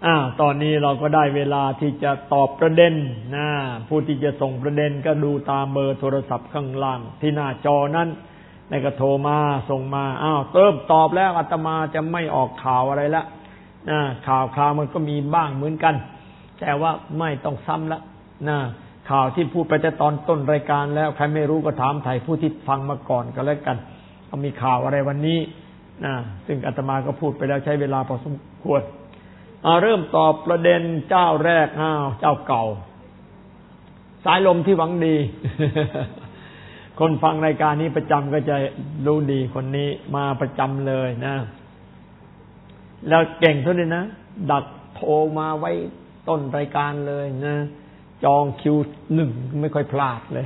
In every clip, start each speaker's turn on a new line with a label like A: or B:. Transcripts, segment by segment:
A: ตอนนี้เราก็ได้เวลาที่จะตอบประเด็นนะผู้ที่จะส่งประเด็นก็ดูตามเบอร์โทรศัพท์ข้างล่างที่หน้าจอนั้นในก็โทรมาส่งมาเติมตอบแล้วอาตมาจะไม่ออกข่าวอะไรละข่าวมันก็มีบ้างเหมือนกันแต่ว่าไม่ต้องซ้ำละข่าวที่พูดไปแต่ตอนต้นรายการแล้วใครไม่รู้ก็ถามไถ่ผู้ที่ฟังมาก่อนก็แล้วกันมีข่าวอะไรวันนี้ซึ่งอาตมาก็พูดไปแล้วใช้เวลาพอสมควรเริ่มตอบประเด็นเจ้าแรกเจ้าเก่าสายลมที่หวังดี คนฟังรายการนี้ประจำก็จะรู้ดีคนนี้มาประจำเลยนะแล้วเก่งเท่านี้นะดักโทรมาไว้ต้นรายการเลยนะจองคิว1ไม่ค่อยพลาดเลย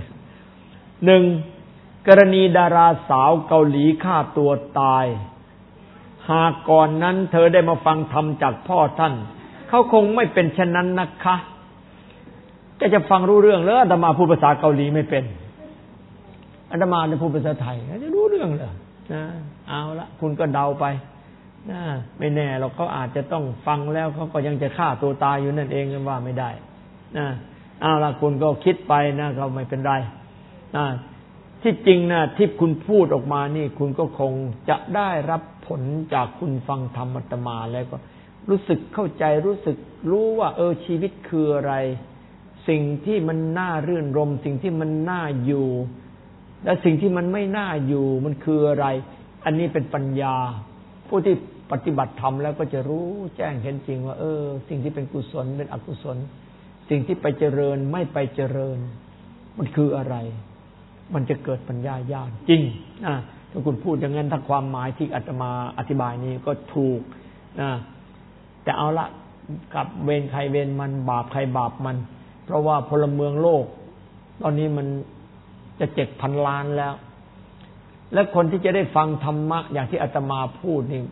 A: 1กรณีดาราสาวเกาหลีฆ่าตัวตายหากก่อนนั้นเธอได้มาฟังธรรมจากพ่อท่านเขาคงไม่เป็นเช่นนั้นนะคะจะฟังรู้เรื่องแล้วอาตมาพูดภาษาเกาหลีไม่เป็นอาตมาจะพูดภาษาไทยจะรู้เรื่องเหรอเอาละคุณก็เดาไปไม่แน่เราก็อาจจะต้องฟังแล้วเขาก็ยังจะฆ่าตัวตายอยู่นั่นเองกันว่าไม่ได้เอาละคุณก็คิดไปนะก็ไม่เป็นไรที่จริงนะที่คุณพูดออกมานี่คุณก็คงจะได้รับผลจากคุณฟังธรรมอาตมาแล้วก็รู้สึกเข้าใจรู้ว่าชีวิตคืออะไรสิ่งที่มันน่ารื่นรมสิ่งที่มันน่าอยู่และสิ่งที่มันไม่น่าอยู่มันคืออะไรอันนี้เป็นปัญญาผู้ที่ปฏิบัติธรรมแล้วก็จะรู้แจ้งเห็นจริงว่าสิ่งที่เป็นกุศลเป็นอกุศลสิ่งที่ไปเจริญไม่ไปเจริญมันคืออะไรมันจะเกิดปัญญาญาณจริงถ้าคุณพูดอย่างนั้นถ้าความหมายที่อาตมาอธิบายนี้ก็ถูกแต่เอาละกับเวรใครเวรมันบาปใครบาปมันเพราะว่าพลเมืองโลกตอนนี้มันจะ 7,000 ล้านแล้วและคนที่จะได้ฟังธรรมะอย่างที่อาตมาพูดนี่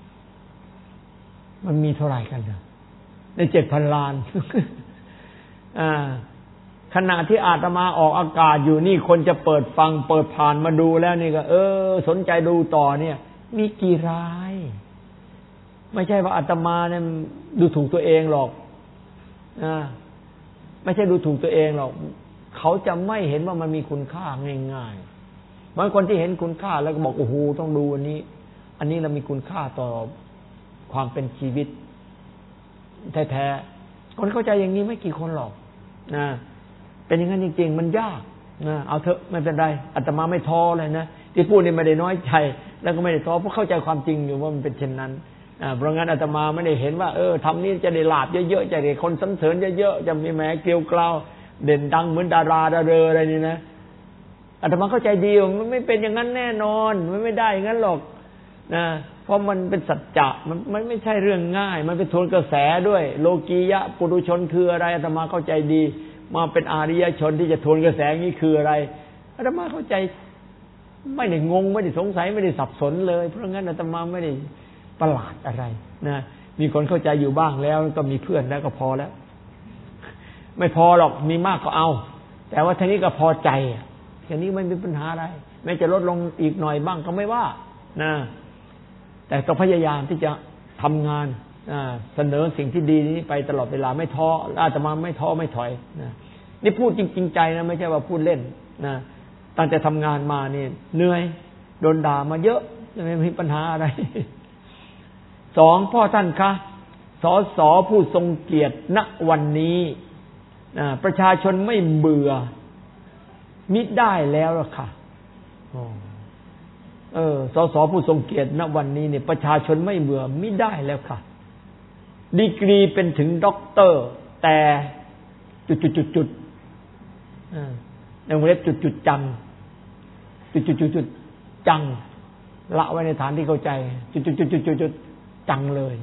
A: มันมีเท่าไหร่กันใน 7,000 ล้าน ขณะที่อาตมาออกอากาศอยู่นี่คนจะเปิดฟังเปิดผ่านมาดูแล้วนี่ก็สนใจดูต่อเนี่ยมีกี่รายไม่ใช่ว่าอาตมาเนี่ยดูถูกตัวเองหรอกไม่ใช่ดูถูกตัวเองหรอกเขาจะไม่เห็นว่ามันมีคุณค่าง่ายๆบางคนที่เห็นคุณค่าแล้วก็บอกโอ้โหต้องดูอันนี้เรามีคุณค่าต่อความเป็นชีวิตแท้ๆคนเข้าใจอย่างนี้ไม่กี่คนหรอกเป็นอย่างนั้นจริงๆมันยากเอาเถอะไม่เป็นไรอาตมาไม่ท้อเลยนะที่พูดนี่ไม่ได้น้อยใจแล้วก็ไม่ได้ท้อเพราะเข้าใจความจริงอยู่ว่ามันเป็นเช่นนั้นเพราะงั้นอาตมาไม่ได้เห็นว่าทำนี้จะได้ลาภเยอะๆจะได้คนสรรเสริญเยอะๆจะมีแหมเกลียวกล่าวเด่นดังเหมือนดาราดาเรออะไรนี่นะอาตมาเข้าใจดีมันไม่เป็นอย่างนั้นแน่นอนมันไม่ได้อย่างนั้นหรอกเพราะมันเป็นสัจจะมันไม่ใช่เรื่องง่ายมันเป็นทวนกระแสด้วยโลกียะปุถุชนคืออะไรอาตมาเข้าใจดีมาเป็นอาริยชนที่จะทวนกระแสนี้คืออะไรอาตมาเข้าใจไม่ได้งงไม่ได้สงสัยไม่ได้สับสนเลยเพราะงั้นอาตมาไม่ได้ประหลาดอะไรมีคนเข้าใจอยู่บ้างแล้วก็มีเพื่อนแล้วก็พอแล้วไม่พอหรอกมีมากก็เอาแต่ว่าทีนี้ก็พอใจทีนี้ไม่มีปัญหาอะไรแม้จะลดลงอีกหน่อยบ้างก็ไม่ว่าแต่ต้องพยายามที่จะทำงานเสนอสิ่งที่ดีนี้ไปตลอดเวลาไม่ท้ออาตมาไม่ท้อไม่ถอยนี่พูดจริงๆใจนะไม่ใช่ว่าพูดเล่นตั้งแต่ทำงานมานี่เหนื่อยโดนด่ามาเยอะไม่มีปัญหาอะไร2พ่อท่านคะสสผู้ทรงเกียรติณวันนี้ประชาชนไม่เบื่อมิได้แล้วล่ะค่ะสสผู้ทรงเกียรติณวันนี้เนี่ยประชาชนไม่เบื่อมิได้แล้วค่ะดีกรีเป็นถึงด็อกเตอร์แต่จุดในวงเล็บจุดจังจุดจังละไว้ในฐานที่เข้าใจจุดจังเลย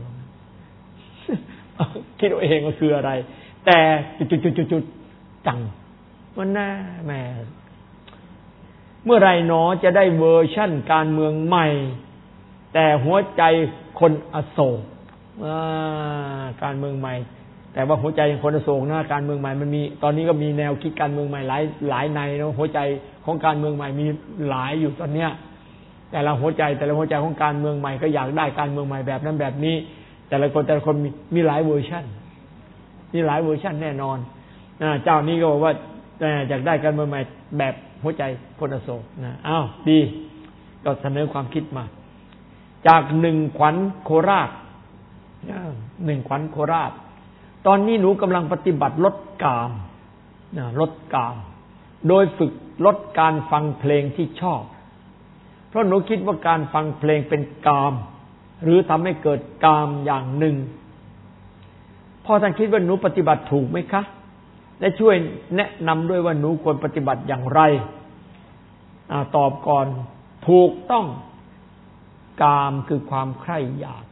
A: คิดเอาเองว่าคืออะไรแต่จุดจังมันแน่แม่เมื่อไรหนอจะได้เวอร์ชั่นการเมืองใหม่แต่หัวใจคนอโศกการเมืองใหม่แต่ว่าหัวใจคนอโศกนะการเมืองใหม่มันมีตอนนี้ก็มีแนวคิดการเมืองใหม่หลายในเนาะหัวใจของการเมืองใหม่มีหลายอยู่ตอนเนี้ยแต่ละหัวใจของการเมืองใหม่ก็อยากได้การเมืองใหม่แบบนั้นแบบนี้แต่ละคนมีหลายเวอร์ชันแน่นอนเจ้านี้ก็บอกว่าอยากได้การเมืองใหม่แบบหัวใจพลโศกอ้าวดีก็เสนอความคิดมาจาก1 ขวัญโคราช1 ขวัญโคราชตอนนี้หนูกำลังปฏิบัติลดกามลดกามโดยฝึกลดการฟังเพลงที่ชอบเพราะหนูคิดว่าการฟังเพลงเป็นกามหรือทำให้เกิดกามอย่างหนึ่งพ่อท่านคิดว่าหนูปฏิบัติถูกไหมคะและช่วยแนะนำด้วยว่าหนูควรปฏิบัติอย่างไรตอบก่อนถูกต้องกามคือความใคร่อยาก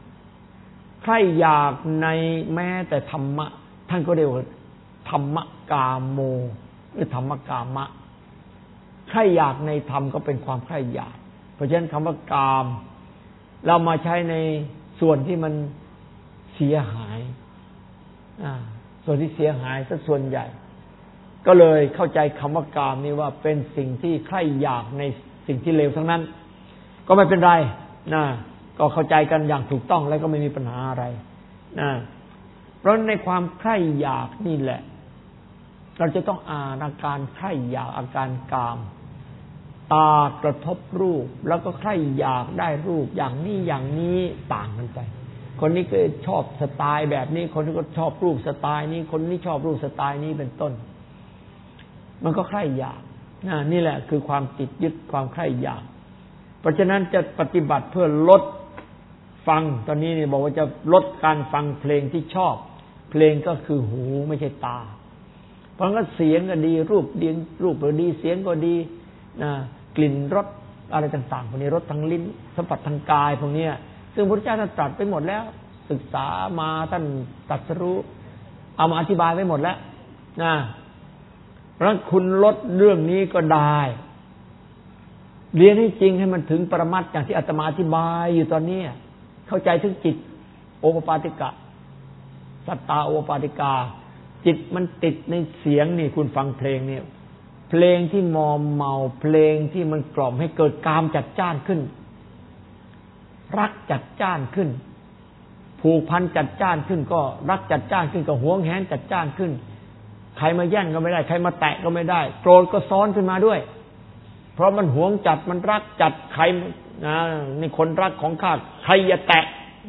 A: ในแม้แต่ธรรมะท่านก็เรียกว่าธรรมกามโมหรือธรรมกามะใคร่อยากในธรรมก็เป็นความใคร่อยากเพราะฉะนั้นคำว่ากามเรามาใช้ในส่วนที่มันเสียหายส่วนที่เสียหายซะส่วนใหญ่ก็เลยเข้าใจคำว่ากามนี้ว่าเป็นสิ่งที่ใคร่อยากในสิ่งที่เลวทั้งนั้นก็ไม่เป็นไรก็เข้าใจกันอย่างถูกต้องแล้วก็ไม่มีปัญหาอะไรเพราะในความใคร่อยากนี่แหละเราจะต้องอ่านอาการใคร่อยากอาการกามตากระทบรูปแล้วก็ใคร่อยากได้รูปอย่างนี้ต่างกันไปคนนี้ก็ชอบสไตล์แบบนี้คนนี้ก็ชอบรูปสไตล์นี้คนนี้ชอบรูปสไตล์นี้เป็นต้นมันก็ใคร่อยากนี่แหละคือความติดยึดความใคร่อยากเพราะฉะนั้นจะปฏิบัติเพื่อลดฟังตอนนี้นี่บอกว่าจะลดการฟังเพลงที่ชอบเพลงก็คือหูไม่ใช่ตาเพราะงั้นเสียงก็ดีรูปก็ดีเสียงก็ดีกลิ่นรสอะไรต่างๆพวกนี้รสทางลิ้นสัมผัสทางกายพวกนี้ซึ่งพระพุทธเจ้าท่านตรัสไปหมดแล้วศึกษามาท่านตรัสรู้เอามาอธิบายไว้หมดแล้วเพราะฉะนั้นคุณลดเรื่องนี้ก็ได้เรียนให้จริงให้มันถึงปรมัตถ์อย่างที่อาตมาอธิบายอยู่ตอนนี้เข้าใจถึงจิตโอปปาติกะสัตตาโอปปาติกาจิตมันติดในเสียงนี่คุณฟังเพลงเนี่ยเพลงที่มอมเมาเพลงที่มันกล่อมให้เกิดกามจัดจ้านขึ้นรักจัดจ้านขึ้นผูกพันจัดจ้านขึ้นก็รักจัดจ้านขึ้นก็หวงแหนจัดจ้านขึ้นใครมาแย่งก็ไม่ได้ใครมาแตะก็ไม่ได้โกรธก็ซ้อนขึ้นมาด้วยเพราะมันหวงจัดมันรักจัดใครนี่คนรักของข้าใครอย่าแตะ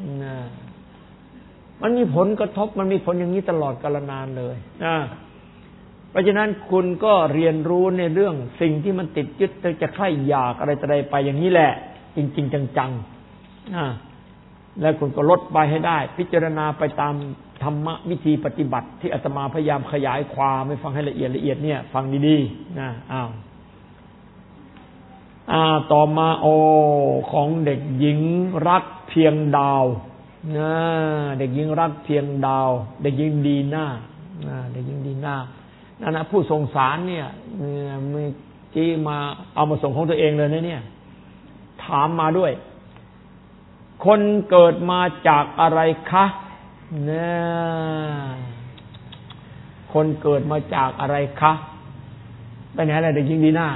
A: มันมีผลกระทบมันมีผลอย่างนี้ตลอดกาลนานเลยเพราะฉะนั้นคุณก็เรียนรู้ในเรื่องสิ่งที่มันติดยึดจะใคร่อยากอะไรต่ออะไรไปอย่างนี้แหละจริงๆจังๆแล้วคุณก็ลดไปให้ได้พิจารณาไปตามธรรมะวิธีปฏิบัติที่อาตมาพยายามขยายความให้ฟังให้ละเอียดเนี่ยฟังดีๆต่อมาของเด็กหญิงรักเพียงดาวเด็กหญิงรักเพียงดาวเด็กหญิงดีหน้าเด็กหญิงดีหน้านั่นนะผู้ส่งสารเนี่ยเมื่อกี้มาเอามาส่งของตัวเองเลยนะเนี่ยถามมาด้วยคนเกิดมาจากอะไรคะคนเกิดมาจากอะไรคะไปไหนอะไรเด็กหญิงดีหน้า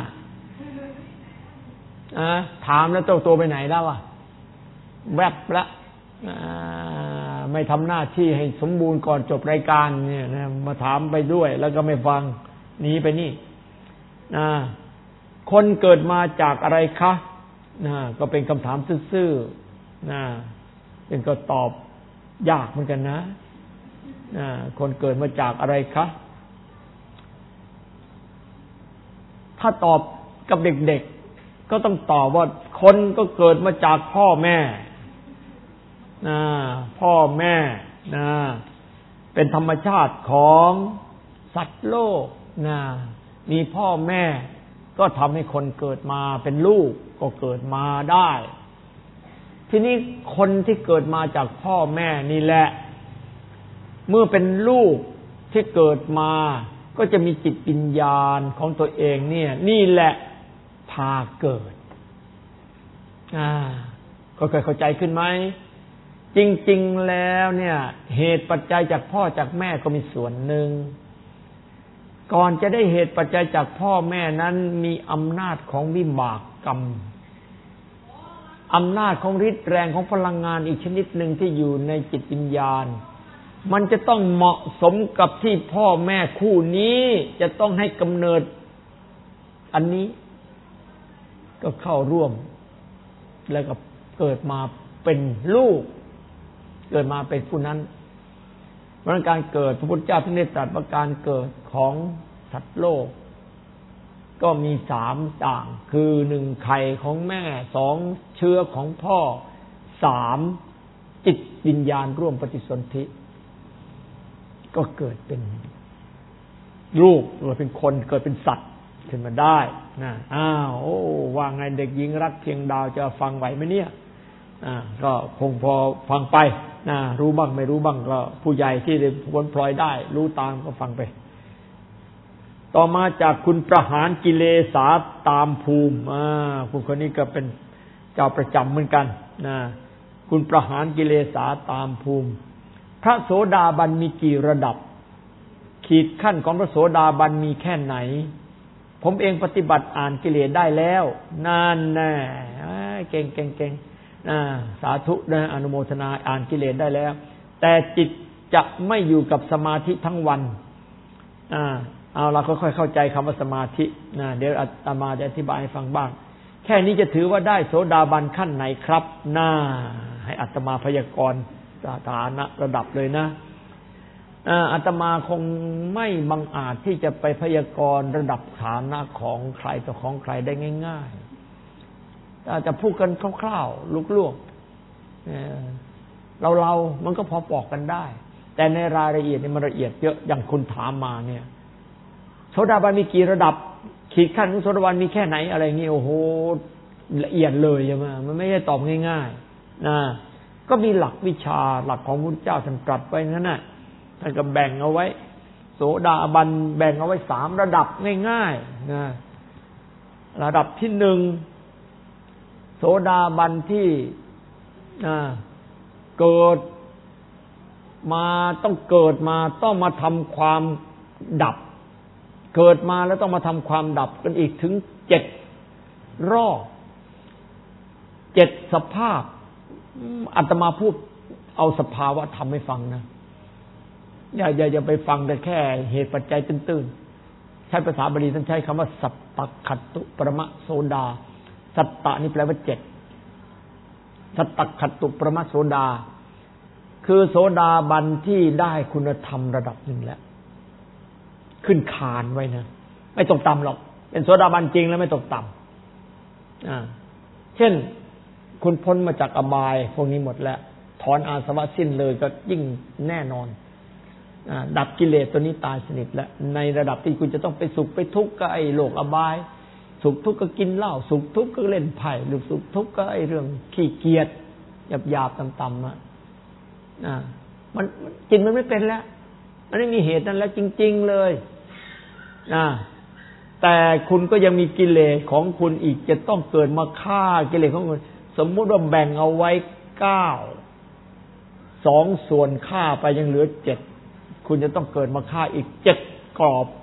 A: ถามแล้วตัวไปไหนแล้วแวบละไม่ทำหน้าที่ให้สมบูรณ์ก่อนจบรายการเนี่ยนะมาถามไปด้วยแล้วก็ไม่ฟังหนีไปนี่คนเกิดมาจากอะไรคะก็เป็นคำถามซื่อๆเป็นก็ตอบยากเหมือนกันนะคนเกิดมาจากอะไรคะถ้าตอบกับเด็กๆก็ต้องตอบว่าคนก็เกิดมาจากพ่อแม่พ่อแม่เป็นธรรมชาติของสัตว์โลกมีพ่อแม่ก็ทำให้คนเกิดมาเป็นลูกก็เกิดมาได้ทีนี้คนที่เกิดมาจากพ่อแม่นี่แหละเมื่อเป็นลูกที่เกิดมาก็จะมีจิตวิญญาณของตัวเองเนี่ยนี่แหละพาเกิดก็เคยเข้าใจขึ้นไหมจริงๆแล้วเนี่ยเหตุปัจจัยจากพ่อจากแม่ก็มีส่วนหนึ่งก่อนจะได้เหตุปัจจัยจากพ่อแม่นั้นมีอำนาจของวิบากกรรมอำนาจของฤทธิ์แรงของพลังงานอีกชนิดหนึ่งที่อยู่ในจิตวิญญาณมันจะต้องเหมาะสมกับที่พ่อแม่คู่นี้จะต้องให้กำเนิดอันนี้ก็เข้าร่วมแล้วก็เกิดมาเป็นลูกเกิดมาเป็นผู้นั้นเพราะการเกิดพระพุทธเจ้าท่านได้ตรัสว่าการเกิดของสัตว์โลกก็มี3อย่างคือ1ไข่ของแม่2เชื้อของพ่อ3จิตวิญญาณร่วมปฏิสนธิก็เกิดเป็นลูกหรือเป็นคนเกิดเป็นสัตว์ขึ้นมาได้นะโอ้ว่าไงเด็กหญิงรักเพียงดาวจะฟังไหวไหมเนี่ยก็คงพอฟังไปรู้บ้างไม่รู้บ้างก็ผู้ใหญ่ที่ได้ผลพลอยได้รู้ตามก็ฟังไปต่อมาจากคุณประหารกิเลสาตามภูมิคุณคนนี้ก็เป็นเจ้าประจำเหมือนกันคุณประหารกิเลสาตามภูมิพระโสดาบันมีกี่ระดับขีดขั้นของพระโสดาบันมีแค่ไหนผมเองปฏิบัติอ่านกิเลสได้แล้วนั่นแน่เก่งสาธุนะอนุโมทนาอ่านกิเลสได้แล้วแต่จิตจะไม่อยู่กับสมาธิทั้งวันเอาเราค่อยๆเข้าใจคำว่าสมาธิเดี๋ยวอาตมาจะอธิบายให้ฟังบ้างแค่นี้จะถือว่าได้โสดาบันขั้นไหนครับให้อาตมาพยากรณ์สถานะระดับเลยนะอาตมาคงไม่บังอาจที่จะไปพยากรณ์ระดับฐานะของใครต่อของใครได้ง่ายๆอาจจะพูดกันคร่าวๆลุกๆเรามันก็พอบอกกันได้แต่ในรายละเอียดนี่มันละเอียดเยอะอย่างคุณถามมาเนี่ยโสดาบันมีกี่ระดับขีดขั้นของโสดาบันมีแค่ไหนอะไรอย่างงี้โอ้โหละเอียดเลยใช่ไหมมันไม่ได้ตอบง่ายๆก็มีหลักวิชาหลักของพระพุทธเจ้าท่านตรัสไว้นั่นน่ะท่านก็แบ่งเอาไว้โสดาบันแบ่งเอาไว้3ระดับง่ายๆระดับที่1โสดาบันที่เกิดมาต้องมาทำความดับเกิดมาแล้วต้องมาทำความดับกันอีกถึง7รอบ7สภาพอาตมาพูดเอาสภาวะธรรมให้ฟังนะอย่าไปฟังแต่แค่เหตุปัจจัยตื้นๆใช้ภาษาบาลีท่านใช้คำว่าสัตตคัตตุปรมโสดาสัตตะนี่แปลว่า7สัตตคัตตุปรมโสดาคือโสดาบันที่ได้คุณธรรมระดับหนึ่งแล้วขึ้นคานไว้นะไม่ตกต่ำหรอกเป็นโสดาบันจริงแล้วไม่ตกต่ำเช่นคุณพ้นมาจากอบายพวกนี้หมดแล้วถอนอาสวะสิ้นเลยก็ยิ่งแน่นอนดับกิเลสตัวนี้ตายสนิทแล้วในระดับที่คุณจะต้องไปสุขไปทุกข์ก็ไอ้โลกอบายสุขทุกข์ก็กินเหล้าสุขทุกข์ก็เล่นไพ่หรือสุขทุกข์ก็ไอ้เรื่องขี้เกียจหยาบๆต่ำๆมันกินมันไม่เป็นแล้วมันไม่มีเหตุนั้นแล้วจริงๆเลยแต่คุณก็ยังมีกิเลสของคุณอีกจะต้องเกิดมาฆ่ากิเลสของคุณสมมุติว่าแบ่งเอาไว้9 2ส่วนฆ่าไปยังเหลือ7คุณจะต้องเกิดมาฆ่าอีก7กรอบ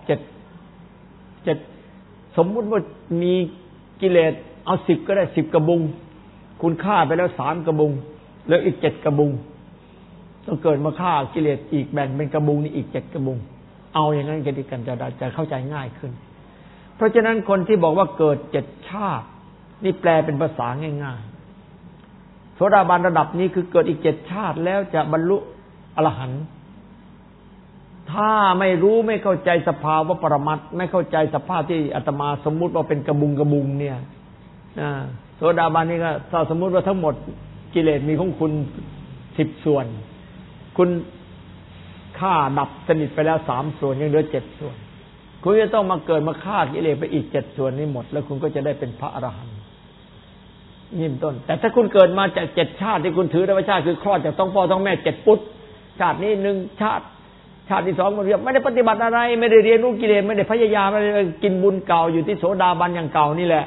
A: 7สมมุติว่ามีกิเลสเอา10ก็ได้10กระบุงคุณฆ่าไปแล้ว3กระบุงเหลืออีก7กระบุงต้องเกิดมาฆ่ากิเลสอีกแบ่งเป็นกระบุงนี่อีก7กระบุงเอาอย่างนั้นกันจะเข้าใจง่ายขึ้นเพราะฉะนั้นคนที่บอกว่าเกิด7ชาตินี่แปลเป็นภาษาง่ายๆโสดาบันระดับนี้คือเกิดอีก7ชาติแล้วจะบรรลุอรหันต์ถ้าไม่รู้ไม่เข้าใจสภาวะปรมัตถ์ไม่เข้าใจสภาพที่อาตมาสมมุติว่าเป็นกระบุงเนี่ยโสดาบันนี่ก็ถ้าสมมุติว่าทั้งหมดกิเลสมีของคุณ10ส่วนคุณฆ่าดับสนิทไปแล้ว3ส่วนยังเหลือ7ส่วนคุณจะต้องมาเกิดมาฆ่ากิเลสไปอีก7ส่วนนี้หมดแล้วคุณก็จะได้เป็นพระอรหันต์นี่เป็นต้นแต่ถ้าคุณเกิดมาจาก7ชาติที่คุณถือได้ว่าชาติคือคลอดจากท้องพ่อท้องแม่7ปุตชาตินี้1ชาติที่2มันไม่ได้ปฏิบัติอะไรไม่ได้เรียนรู้กิเลสไม่ได้พยายามอะไรกินบุญเก่าอยู่ที่โสดาบันอย่างเก่านี่แหละ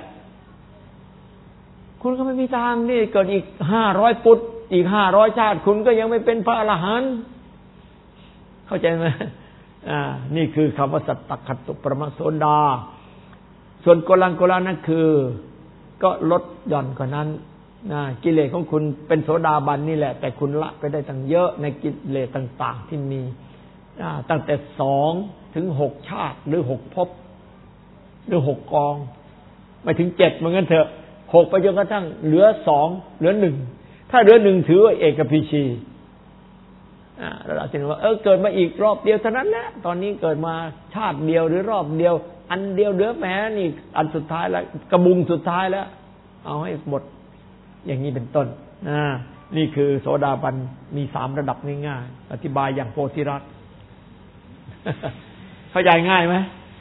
A: คุณก็ไม่มีทางนี่เกิดอีก500ปุตอีก500ชาติคุณก็ยังไม่เป็นพระอรหันต์เข้าใจไหมนี่คือคำว่าสัตตคัตตุปรมโสดาส่วนโกลังนั่นคือก็ลดหย่อนกว่านั้นกิเลสของคุณเป็นโสดาบันนี่แหละแต่คุณละไปได้ตั้งเยอะในกิเลสต่างๆที่มีตั้งแต่2 ถึง 6ชาติหรือ6ภพหรือ6กองไม่ถึง7เหมือนกันเถอะ6ไปจนกระทั่งเหลือ2เหลือ1ถ้าเหลือ1ถือว่าเอกพีชีเราจะเห็นว่าเกิดมาอีกรอบเดียวเท่านั้นแหละตอนนี้เกิดมาชาติเดียวหรือรอบเดียวอันเดียวเหลือแม้นี่อันสุดท้ายแล้วกระบุงสุดท้ายแล้วเอาให้หมดอย่างนี้เป็นต้นนี่คือโสดาบันมี3ระดับง่ายๆอธิบายอย่างโพธิรักษ์ เข้าใจง่ายไหม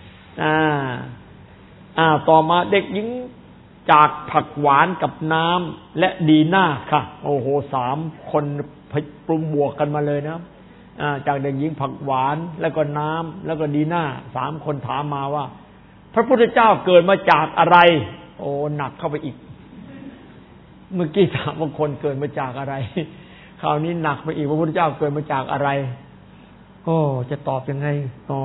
A: ต่อมาเด็กหญิงจากผักหวานกับน้ำและดีน่าค่ะโอ้โห3คนปรุงบวกกันมาเลยนะจากเด็กหญิงผักหวานแล้วก็น้ำแล้วก็ดีน่า3คนถามมาว่าพระพุทธเจ้าเกิดมาจากอะไรโอ้หนักเข้าไปอีกเมื่อกี้ถามว่าคนเกิดมาจากอะไรคราวนี้หนักไปอีกพระพุทธเจ้าเกิดมาจากอะไรโอ้จะตอบยังไง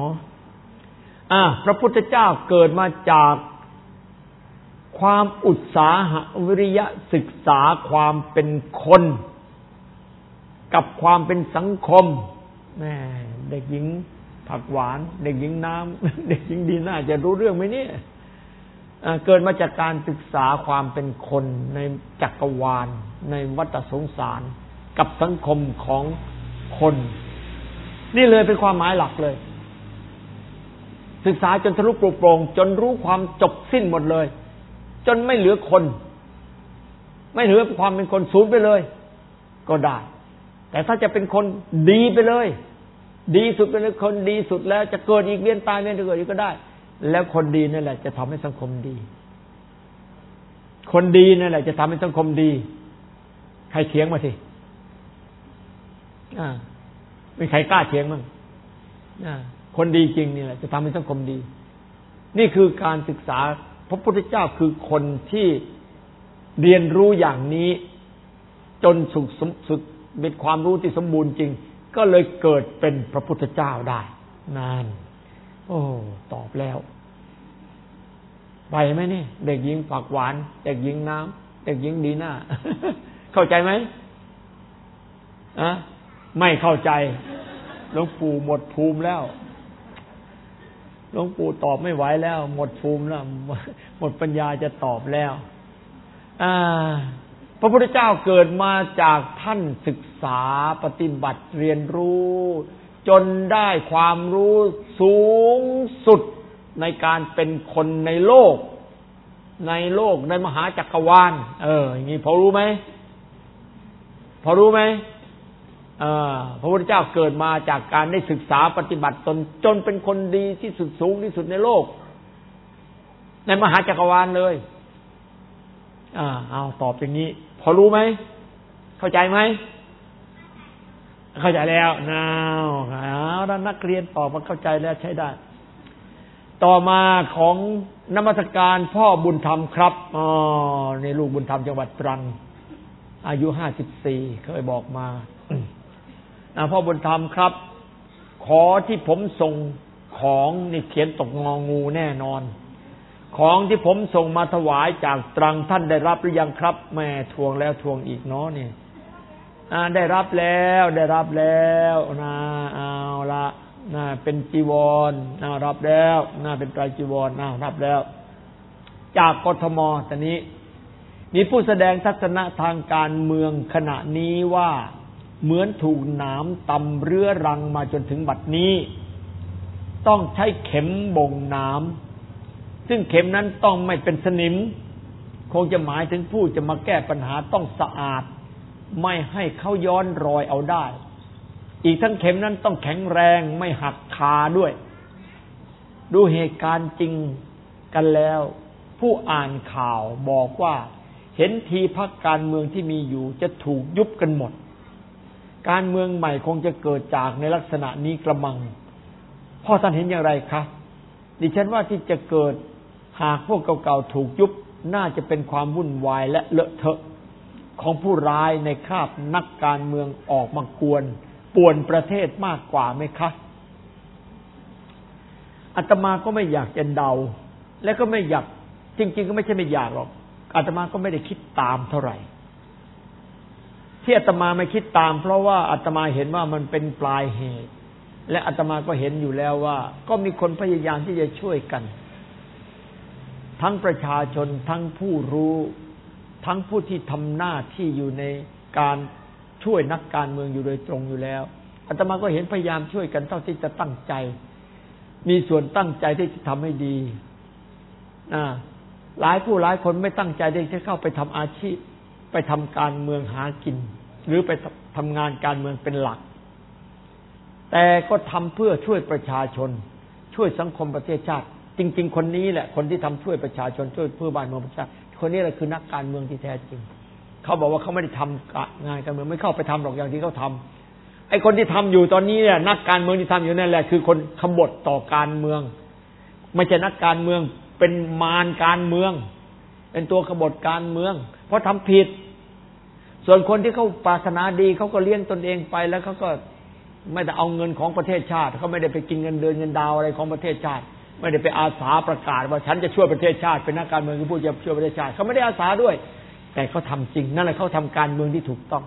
A: พระพุทธเจ้าเกิดมาจากความอุตสาหะวิริยะศึกษาความเป็นคนกับความเป็นสังคมแม่เด็กหญิงผักหวานเด็กหญิงน้ำเด็กหญิงดีน่าจะรู้เรื่องไหมเนี่ยเกิดมาจากการศึกษาความเป็นคนในจักรวาลในวัฏสงสารกับสังคมของคนนี่เลยเป็นความหมายหลักเลยศึกษาจนทะลุปลุกโปร่งจนรู้ความจบสิ้นหมดเลยจนไม่เหลือคนไม่เหลือความเป็นคนศูนย์ไปเลยก็ได้แต่ถ้าจะเป็นคนดีไปเลยดีสุดไปเลยคนดีสุดแล้วจะเกิดอีกเวียนตายเวียนเกิดอีกก็ได้แล้วคนดีนั่นแหละจะทำให้สังคมดีคนดีนั่นแหละจะทำให้สังคมดีใครเถียงมาสิไม่ใครกล้าเถียงมั้งคนดีจริงนี่แหละจะทำให้สังคมดีนี่คือการศึกษาพระพุทธเจ้าคือคนที่เรียนรู้อย่างนี้จนสุดเป็นความรู้ที่สมบูรณ์จริงก็เลยเกิดเป็นพระพุทธเจ้าได้นั่นโอ้ตอบแล้วไปไหมนี่เด็กหญิงผักหวานเด็กหญิงน้ำเด็กหญิงดีน่า เข้าใจไหมไม่เข้าใจหลวงปู่หมดภูมิแล้วหลวงปู่ตอบไม่ไหวแล้วหมดภูมิแล้วหมดปัญญาจะตอบแล้วพระพุทธเจ้าเกิดมาจากท่านศึกษาปฏิบัติเรียนรู้จนได้ความรู้สูงสุดในการเป็นคนในโลกในมหาจักรวาลอย่างนี้พอรู้ไหมพอรู้ไหมพระพุทธเจ้าเกิดมาจากการได้ศึกษาปฏิบัติตนจนเป็นคนดีที่สุดสูงที่สุดในโลกในมหาจักรวาลเลยเอาตอบอย่างนี้พอรู้ไหมเข้าใจไหมเข้าใจแล้วแล้วนักเรียนตอบมาเข้าใจแล้วใช้ได้ต่อมาของนมัสการพ่อบุญธรรมครับนี่ลูกบุญธรรมจังหวัดตรังอายุ54เคยบอกมาพ่อบุญธรรมครับขอที่ผมส่งของนี่เขียนตกงองูแน่นอนของที่ผมส่งมาถวายจากตรังท่านได้รับหรือยังครับแม่ทวงแล้วทวงอีกเนาะนี่ได้รับแล้วนะเอาละเป็นจีวรรับแล้วเป็นไตรจีวรรับแล้วจากกทมตอนนี้มีผู้แสดงทัศนะทางการเมืองขณะนี้ว่าเหมือนถูกหนามตำเรื้อรังมาจนถึงบัดนี้ต้องใช้เข็มบ่งหนามซึ่งเข็มนั้นต้องไม่เป็นสนิมคงจะหมายถึงผู้จะมาแก้ปัญหาต้องสะอาดไม่ให้เขาย้อนรอยเอาได้อีกทั้งเข็มนั้นต้องแข็งแรงไม่หักคาด้วยดูเหตุการณ์จริงกันแล้วผู้อ่านข่าวบอกว่าเห็นทีพรรคการเมืองที่มีอยู่จะถูกยุบกันหมดการเมืองใหม่คงจะเกิดจากในลักษณะนี้กระมังพ่อท่านเห็นอย่างไรคะดิฉันว่าที่จะเกิดหากพวกเก่าๆถูกยุบน่าจะเป็นความวุ่นวายและเลอะเทอะของผู้ร้ายในคราบนักการเมืองออกมากวนป่วนประเทศมากกว่าไหมคะอาตมาก็ไม่อยากจะเดาและก็ไม่อยากจริงๆก็ไม่ใช่ไม่อยากหรอกอาตมาก็ไม่ได้คิดตามเท่าไหร่ที่อาตมาไม่คิดตามเพราะว่าอาตมาเห็นว่ามันเป็นปลายเหตุและอาตมาก็เห็นอยู่แล้วว่าก็มีคนพยายามที่จะช่วยกันทั้งประชาชนทั้งผู้รู้ทั้งผู้ที่ทำหน้าที่อยู่ในการช่วยนักการเมืองอยู่โดยตรงอยู่แล้วอาตมาก็เห็นพยายามช่วยกันเท่าที่จะตั้งใจมีส่วนตั้งใจที่จะทำให้ดีหลายคนไม่ตั้งใจที่จะเข้าไปทำอาชีพไปทำการเมืองหากินหรือไปทำงานการเมืองเป็นหลักแต่ก็ทำเพื่อช่วยประชาชนช่วยสังคมประเทศชาติจริงๆคนนี้แหละคนที่ทำช่วยประชาชนช่วยเพื่อบ้านเมืองประชาชนคนนี้แหละคือนักการเมืองที่แท้จริงเขาบอกว่าเขาไม่ได้ทำงานการเมืองไม่เข้าไปทำหรอกอย่างที่เขาทำไอ้คนที่ทำอยู่ตอนนี้เนี่ยนักการเมืองที่ทำอยู่นั่นแหละคือคนขบฏต่อการเมืองไม่ใช่นักการเมืองเป็นมารการเมืองเป็นตัวขบฏการเมืองเพราะทำผิดส่วนคนที่เขาปรารถนาดีเขาก็เลี้ยงตนเองไปแล้วเขาก็ไม่ได้เอาเงินของประเทศชาติเขาไม่ได้ไปกินเงินเดือนเงินดาวอะไรของประเทศชาติไม่ได้ไปอาสาประกาศว่าฉันจะช่วยประเทศชาติเป็นนักการเมืองคือผู้จะช่วยประเทศชาติเขาไม่ได้อาสาด้วยแต่เขาทำจริงนั่นแหละเขาทำการเมืองที่ถูกต้อง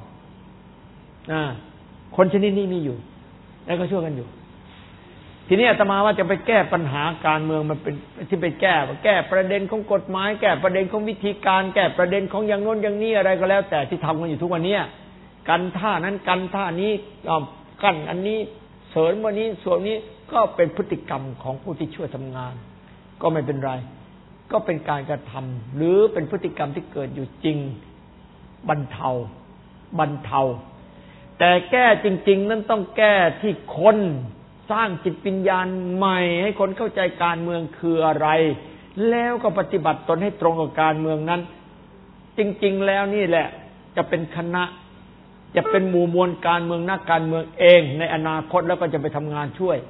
A: คนชนิดนี้มีอยู่แล้วก็ช่วยกันอยู่ทีนี้อาตมาว่าจะไปแก้ปัญหาการเมืองมันเป็นที่ไปแก้ประเด็นของกฎหมายแก้ประเด็นของวิธีการแก้ประเด็นของอย่างโน้นอย่างนี้อะไรก็แล้วแต่ที่ทำกันอยู่ทุกวันนี้กันท่านั้นกันท่านี้กั้นอันนี้เสริมวันนี้ส่วนนี้ก็เป็นพฤติกรรมของผู้ที่ช่วยทำงานก็ไม่เป็นไรก็เป็นการกระทำหรือเป็นพฤติกรรมที่เกิดอยู่จริงบรรเทาแต่แก้จริงๆนั้นต้องแก้ที่คนสร้างจิตวิญญาณใหม่ให้คนเข้าใจการเมืองคืออะไรแล้วก็ปฏิบัติตนให้ตรงกับการเมืองนั้นจริงๆแล้วนี่แหละจะเป็นคณะจะเป็นหมู่มวลการเมืองนักการเมืองเองในอนาคตแล้วก็จะไปทำงานช่วย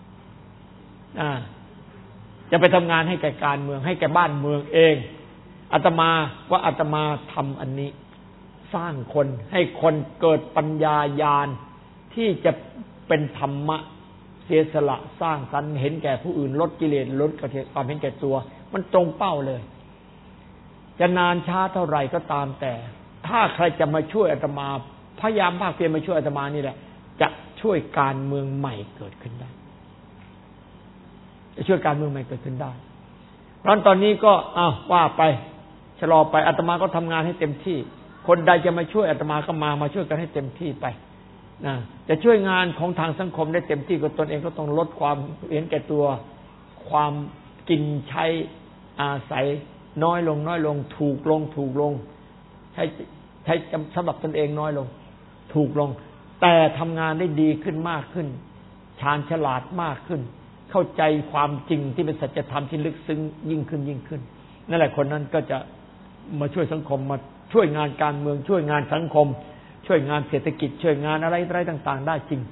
A: จะไปทำงานให้แก่การเมืองให้แก่บ้านเมืองเองอาตมาว่าอาตมาทำอันนี้สร้างคนให้คนเกิดปัญญาญาณที่จะเป็นธรรมะเสียสละสร้างสรรค์เห็นแก่ผู้อื่นลดกิเลสลดความเห็นแก่ตัวมันตรงเป้าเลยจะนานช้าเท่าไหร่ก็ตามแต่ถ้าใครจะมาช่วยอาตมาพยายามภาคเพียรมาช่วยอาตมานี่แหละจะช่วยการเมืองใหม่เกิดขึ้นได้จะช่วยการเมืองใหม่เกิดขึ้นได้เพราะตอนนี้ก็ว่าไปชะลอไปอาตมาก็ทำงานให้เต็มที่คนใดจะมาช่วยอาตมาก็มาช่วยกันให้เต็มที่ไปจะช่วยงานของทางสังคมได้เต็มที่ก็ตนเองก็ต้องลดความเห็นแก่ตัวความกินใช้อาศัยน้อยลงถูกลงใช้สำหรับตนเองน้อยลงถูกลงแต่ทำงานได้ดีขึ้นมากขึ้นชาญฉลาดมากขึ้นเข้าใจความจริงที่เป็นสัจธรรมที่ลึกซึ้งยิ่งขึ้นนั่นแหละคนนั้นก็จะมาช่วยสังคมมาช่วยงานการเมืองช่วยงานสังคมช่วยงานเศรษฐกิจช่วยงานอะไรต่างๆได้จริง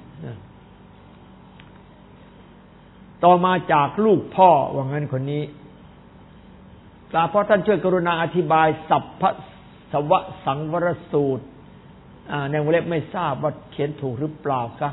A: ต่อมาจากลูกพ่อว่างั้นคนนี้เพราะท่านช่วยกรุณาอธิบายสัพพสวะสังวรสูตรในวงเล็บไม่ทราบว่าเขียนถูกหรือเปล่าคะ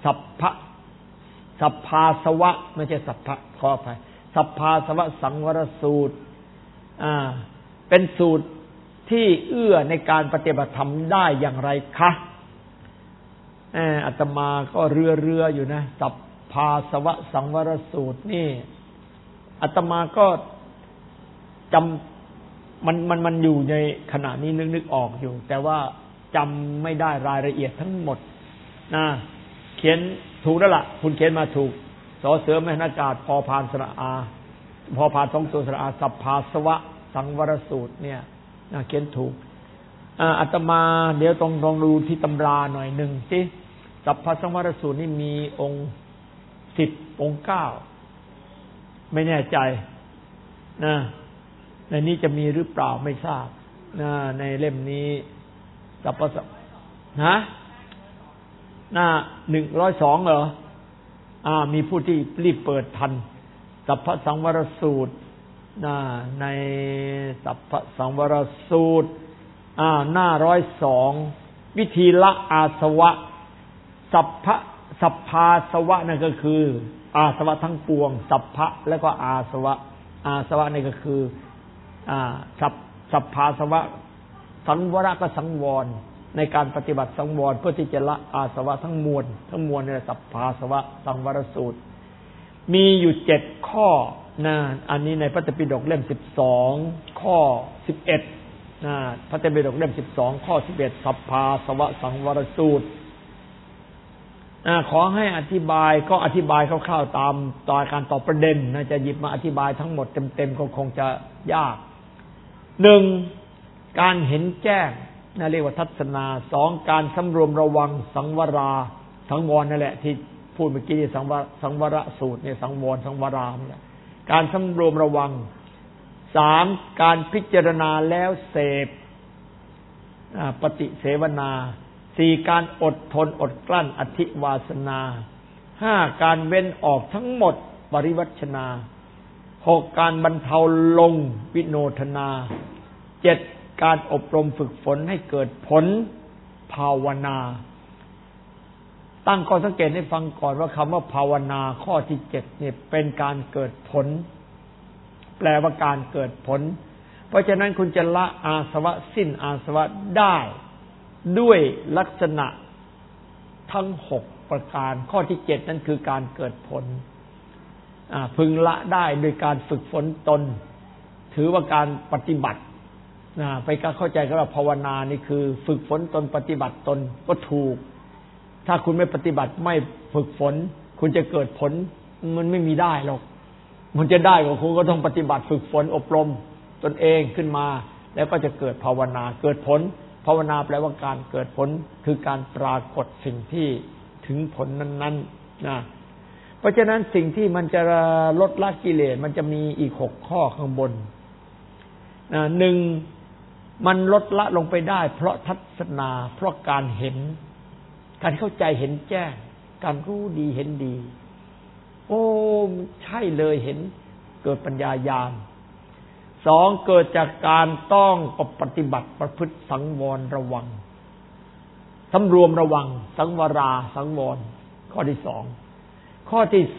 A: สัพพาสวะไม่ใช่สัพพะขออภัยสัพพาสวะสังวรสูตรเป็นสูตรที่เอื้อในการปฏิบัติธรรมได้อย่างไรคะอาตมาก็เรืออยู่นะสัพพาสวะสังวรสูตรนี่อาตมาก็จำมันอยู่ในขณะนี้นึกออกอยู่แต่ว่าจำไม่ได้รายละเอียดทั้งหมดเขียนถูกแล้วล่ะคุณเขียนมาถูกสอเสือแม่นอากาศพอพานสระอาพอพานสองตัวสระอาสัพพาสวะสังวรสูตรเนี่ยเขียนถูกอาตมาเดี๋ยวต้องดูที่ตำราหน่อยหนึ่งสิสัพพะสังวรสูตรนี่มีองค์10องค์9ไม่แน่ใจในนี้จะมีหรือเปล่าไม่ทราบในเล่มนี้สัพพะหน้า102เหรอมีผู้ที่รีบเปิดทันสัพพะสังวรสูตรในสัพพะสังวรสูตรหน้า102วิธีละอาสวะสัพพาสวะนั่นก็คืออาสวะทั้งปวงสัพพะแล้วก็อาสวะนี่ก็คือสัพพาสวะสังวรก็สังวรในการปฏิบัติสังวรเพื่อที่จะละอาสวะทั้งมวลในสัพพาสวะสังวรสูตรมีอยู่7ข้อนะอันนี้ในพระไตรปิฎกเล่ม12ข้อ11นะพระไตรปิฎกเล่ม12ข้อ11สัพพาสวะสังวรสูตรขอให้อธิบายก็อธิบายคร่าวๆตามต่อการตอบประเด็นนะจะหยิบมาอธิบายทั้งหมดเต็มๆก็คงจะยาก1การเห็นแจ้งนั่นเรียกว่าทัศนา2การสำรวมระวังสังวราสังวรนั่นแหละที่พูดเมื่อกี้สังวรสูตรเนี่ยสังวรสังวราเนี่ยการสำรวมระวัง3การพิจารณาแล้วเสพปฏิเสวนา4การอดทนอดกลั้นอธิวาสนา5การเว้นออกทั้งหมดปริวัชนา6การบรรเทาลงวิโนทนา7การอบรมฝึกฝนให้เกิดผลภาวนาตั้งข้อสังเกตให้ฟังก่อนว่าคำว่าภาวนาข้อที่7เนี่ยเป็นการเกิดผลแปลว่าการเกิดผลเพราะฉะนั้นคุณจะละอาสวะสิ้นอาสวะได้ด้วยลักษณะทั้ง6ประการข้อที่7นั่นคือการเกิดผลพึงละได้โดยการฝึกฝนตนถือว่าการปฏิบัติไปการเข้าใจกันว่าภาวนานี่คือฝึกฝนตนปฏิบัติตนก็ถูกถ้าคุณไม่ปฏิบัติไม่ฝึกฝนคุณจะเกิดผลมันไม่มีได้หรอกมันจะได้ก็คุณก็ต้องปฏิบัติฝึกฝนอบรมตนเองขึ้นมาแล้วก็จะเกิดภาวนาเกิดผลภาวนาแปลว่าการเกิดผลคือการปรากฏสิ่งที่ถึงผลนั้นๆนะเพราะฉะนั้นสิ่งที่มันจะลดละกิเลสมันจะมีอีก6ข้อข้างบน1มันลดละลงไปได้เพราะทัศนาเพราะการเห็นการเข้าใจเห็นแจ้งการรู้ดีเห็นดีโอ้ใช่เลยเห็นเกิดปัญญาญาณ2เกิดจากการต้องปฏิบัติประพฤติสังวรระวังสำรวมระวังสังวราสังวรข้อที่2ข้อที่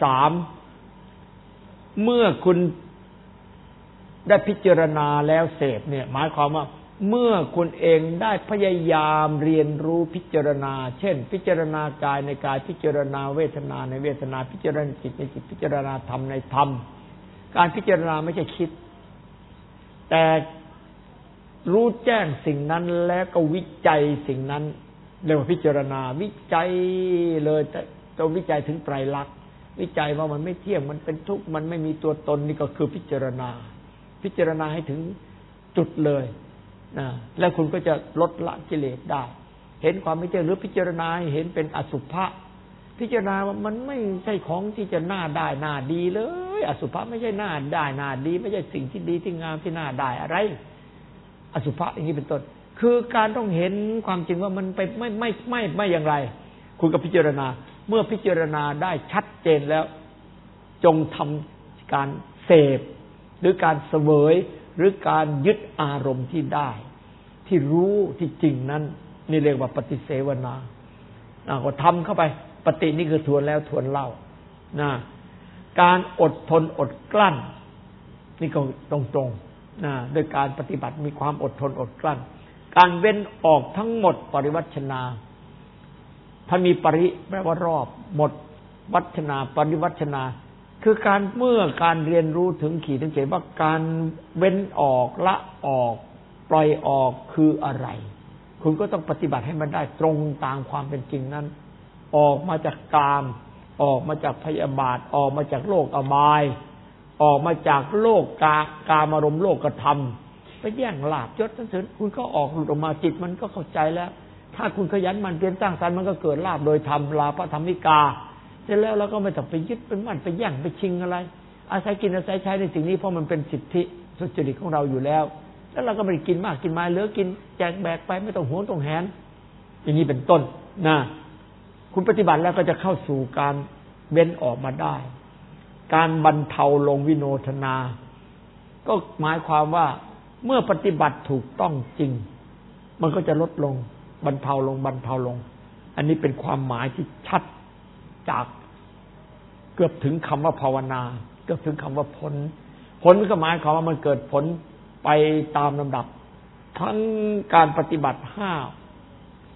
A: 3เมื่อคุณได้พิจารณาแล้วเสพเนี่ยหมายความว่าเมื่อคุณเองได้พยายามเรียนรู้พิจารณาเช่นพิจารณากายในกายพิจารณาเวทนาในเวทนาพิจารณาจิตในจิตพิจารณาธรรมในธรรมการพิจารณาไม่ใช่คิดแต่รู้แจ้งสิ่งนั้นแล้วก็วิจัยสิ่งนั้นเรียกว่าพิจารณาวิจัยเลยแต่ต้องวิจัยถึงไตรลักษณ์วิจัยว่ามันไม่เที่ยงมันเป็นทุกข์มันไม่มีตัวตนนี่ก็คือพิจารณาให้ถึงจุดเลยนะแล้วคุณก็จะลดละกิเลสได้เห็นความไม่เที่ยงหรือพิจารณาเห็นเป็นอสุภะพิจารณาว่ามันไม่ใช่ของที่จะน่าได้น่าดีเลยอสุภะไม่ใช่น่าได้น่าดีไม่ใช่สิ่งที่ดีที่งามที่น่าได้อะไรอสุภะอย่างนี้เป็นต้นคือการต้องเห็นความจริงว่ามันไปไม่อย่างไรคุณก็พิจารณาเมื่อพิจารณาได้ชัดเจนแล้วจงทำการเสพหรือการเสวยหรือการยึดอารมณ์ที่ได้ที่รู้ที่จริงนั้นนี่เรียกว่าปฏิเสวนาก็ทำเข้าไปปฏินี่คือทวนแล้วทวนเล่านะการอดทนอดกลั้นนี่ก็ตรงๆนะโดยการปฏิบัติมีความอดทนอดกลั้นการเว้นออกทั้งหมดปริวัชนาถ้ามีปริแปลว่ารอบหมดวัชนาปริวัชนาคือการเมื่อการเรียนรู้ถึงขีดถึงเขตว่าการเว้นออกละออกปล่อยออกคืออะไรคุณก็ต้องปฏิบัติให้มันได้ตรงตามความเป็นจริงนั้นออกมาจากกามออกมาจากพยาบาทออกมาจากโลกอบายออกมาจากโลกกามารมณ์โลกธรรมไปแย่งลาภยศสรรเสริญคุณก็ออกหลุดออกมาจิตมันก็เข้าใจแล้วถ้าคุณขยันมันเพียรสร้างสรรค์มันก็เกิดลาภโดยธรรมลาภธรรมิกาเสร็จแล้วเราก็ไม่ต้องไปยึดเป็นมั่นไปแย่งไปชิงอะไรอาศัยกินอาศัยใช้ในสิ่งนี้เพราะมันเป็นสิทธิสุจริตของเราอยู่แล้วแล้วเราก็ไม่ได้กินมากกินน้อยเหลือกินแจกแบกไปไม่ต้องหวงต้องแหนอย่างนี้เป็นต้นนะคุณปฏิบัติแล้วก็จะเข้าสู่การเว้นออกมาได้การบรรเทาลงวิโนทนาก็หมายความว่าเมื่อปฏิบัติถูกต้องจริงมันก็จะลดลงบรรเทาลงบรรเทาลงอันนี้เป็นความหมายที่ชัดจากเกือบถึงคำว่าภาวนาเกือบถึงคำว่าผลก็หมายความว่ามันเกิดผลไปตามลำดับทั้งการปฏิบัติ5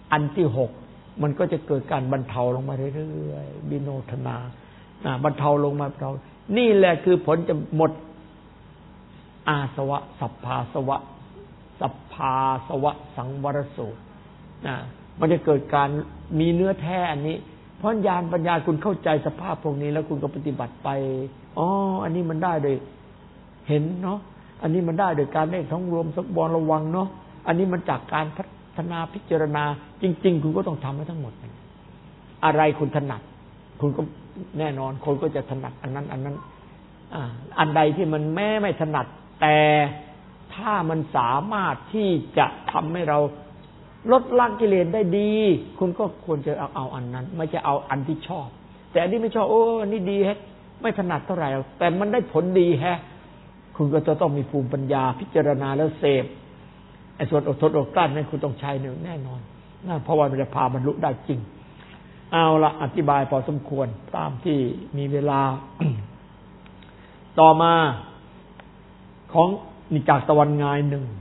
A: อันที่6มันก็จะเกิดการบรรเทาลงมาเรื่อยๆวิโนทนาบรรเทาลงมานี่แหละคือผลจะหมดอาสวะสัพพาสวะสัพพาสวะสังวรสูตรมันจะเกิดการมีเนื้อแท้อันนี้เพราะญาณปัญญาคุณเข้าใจสภาพพวกนี้แล้วคุณก็ปฏิบัติไปอันนี้มันได้โดยเห็นเนาะอันนี้มันได้โดยการได้ท้องรวมสักบอลระวังเนาะอันนี้มันจากการพัฒนาพิจารณาจริงๆคุณก็ต้องทำให้ทั้งหมดอะไรคุณถนัดคุณก็แน่นอนคนก็จะถนัดอันนั้นอันใดที่มันแม้ไม่ถนัดแต่ถ้ามันสามารถที่จะทำให้เราลดละกิเลสได้ดีคุณก็ควรจะเอาอันนั้นไม่ใช่เอาอันที่ชอบแต่อันนี้ไม่ชอบอันนี้ดีแฮะไม่ถนัดเท่าไหร่แต่มันได้ผลดีแฮะคุณก็จะต้องมีภูมิปัญญาพิจารณาแล้วเสพไอ้ส่วนอดทนอดกลั้นนั้นคุณต้องใช้แน่นอนเพราะว่ามันจะพาบรรลุได้จริงเอาละอธิบายพอสมควรตามที่มีเวลา ต่อมาของนิจากตะวันงายหนึ่ง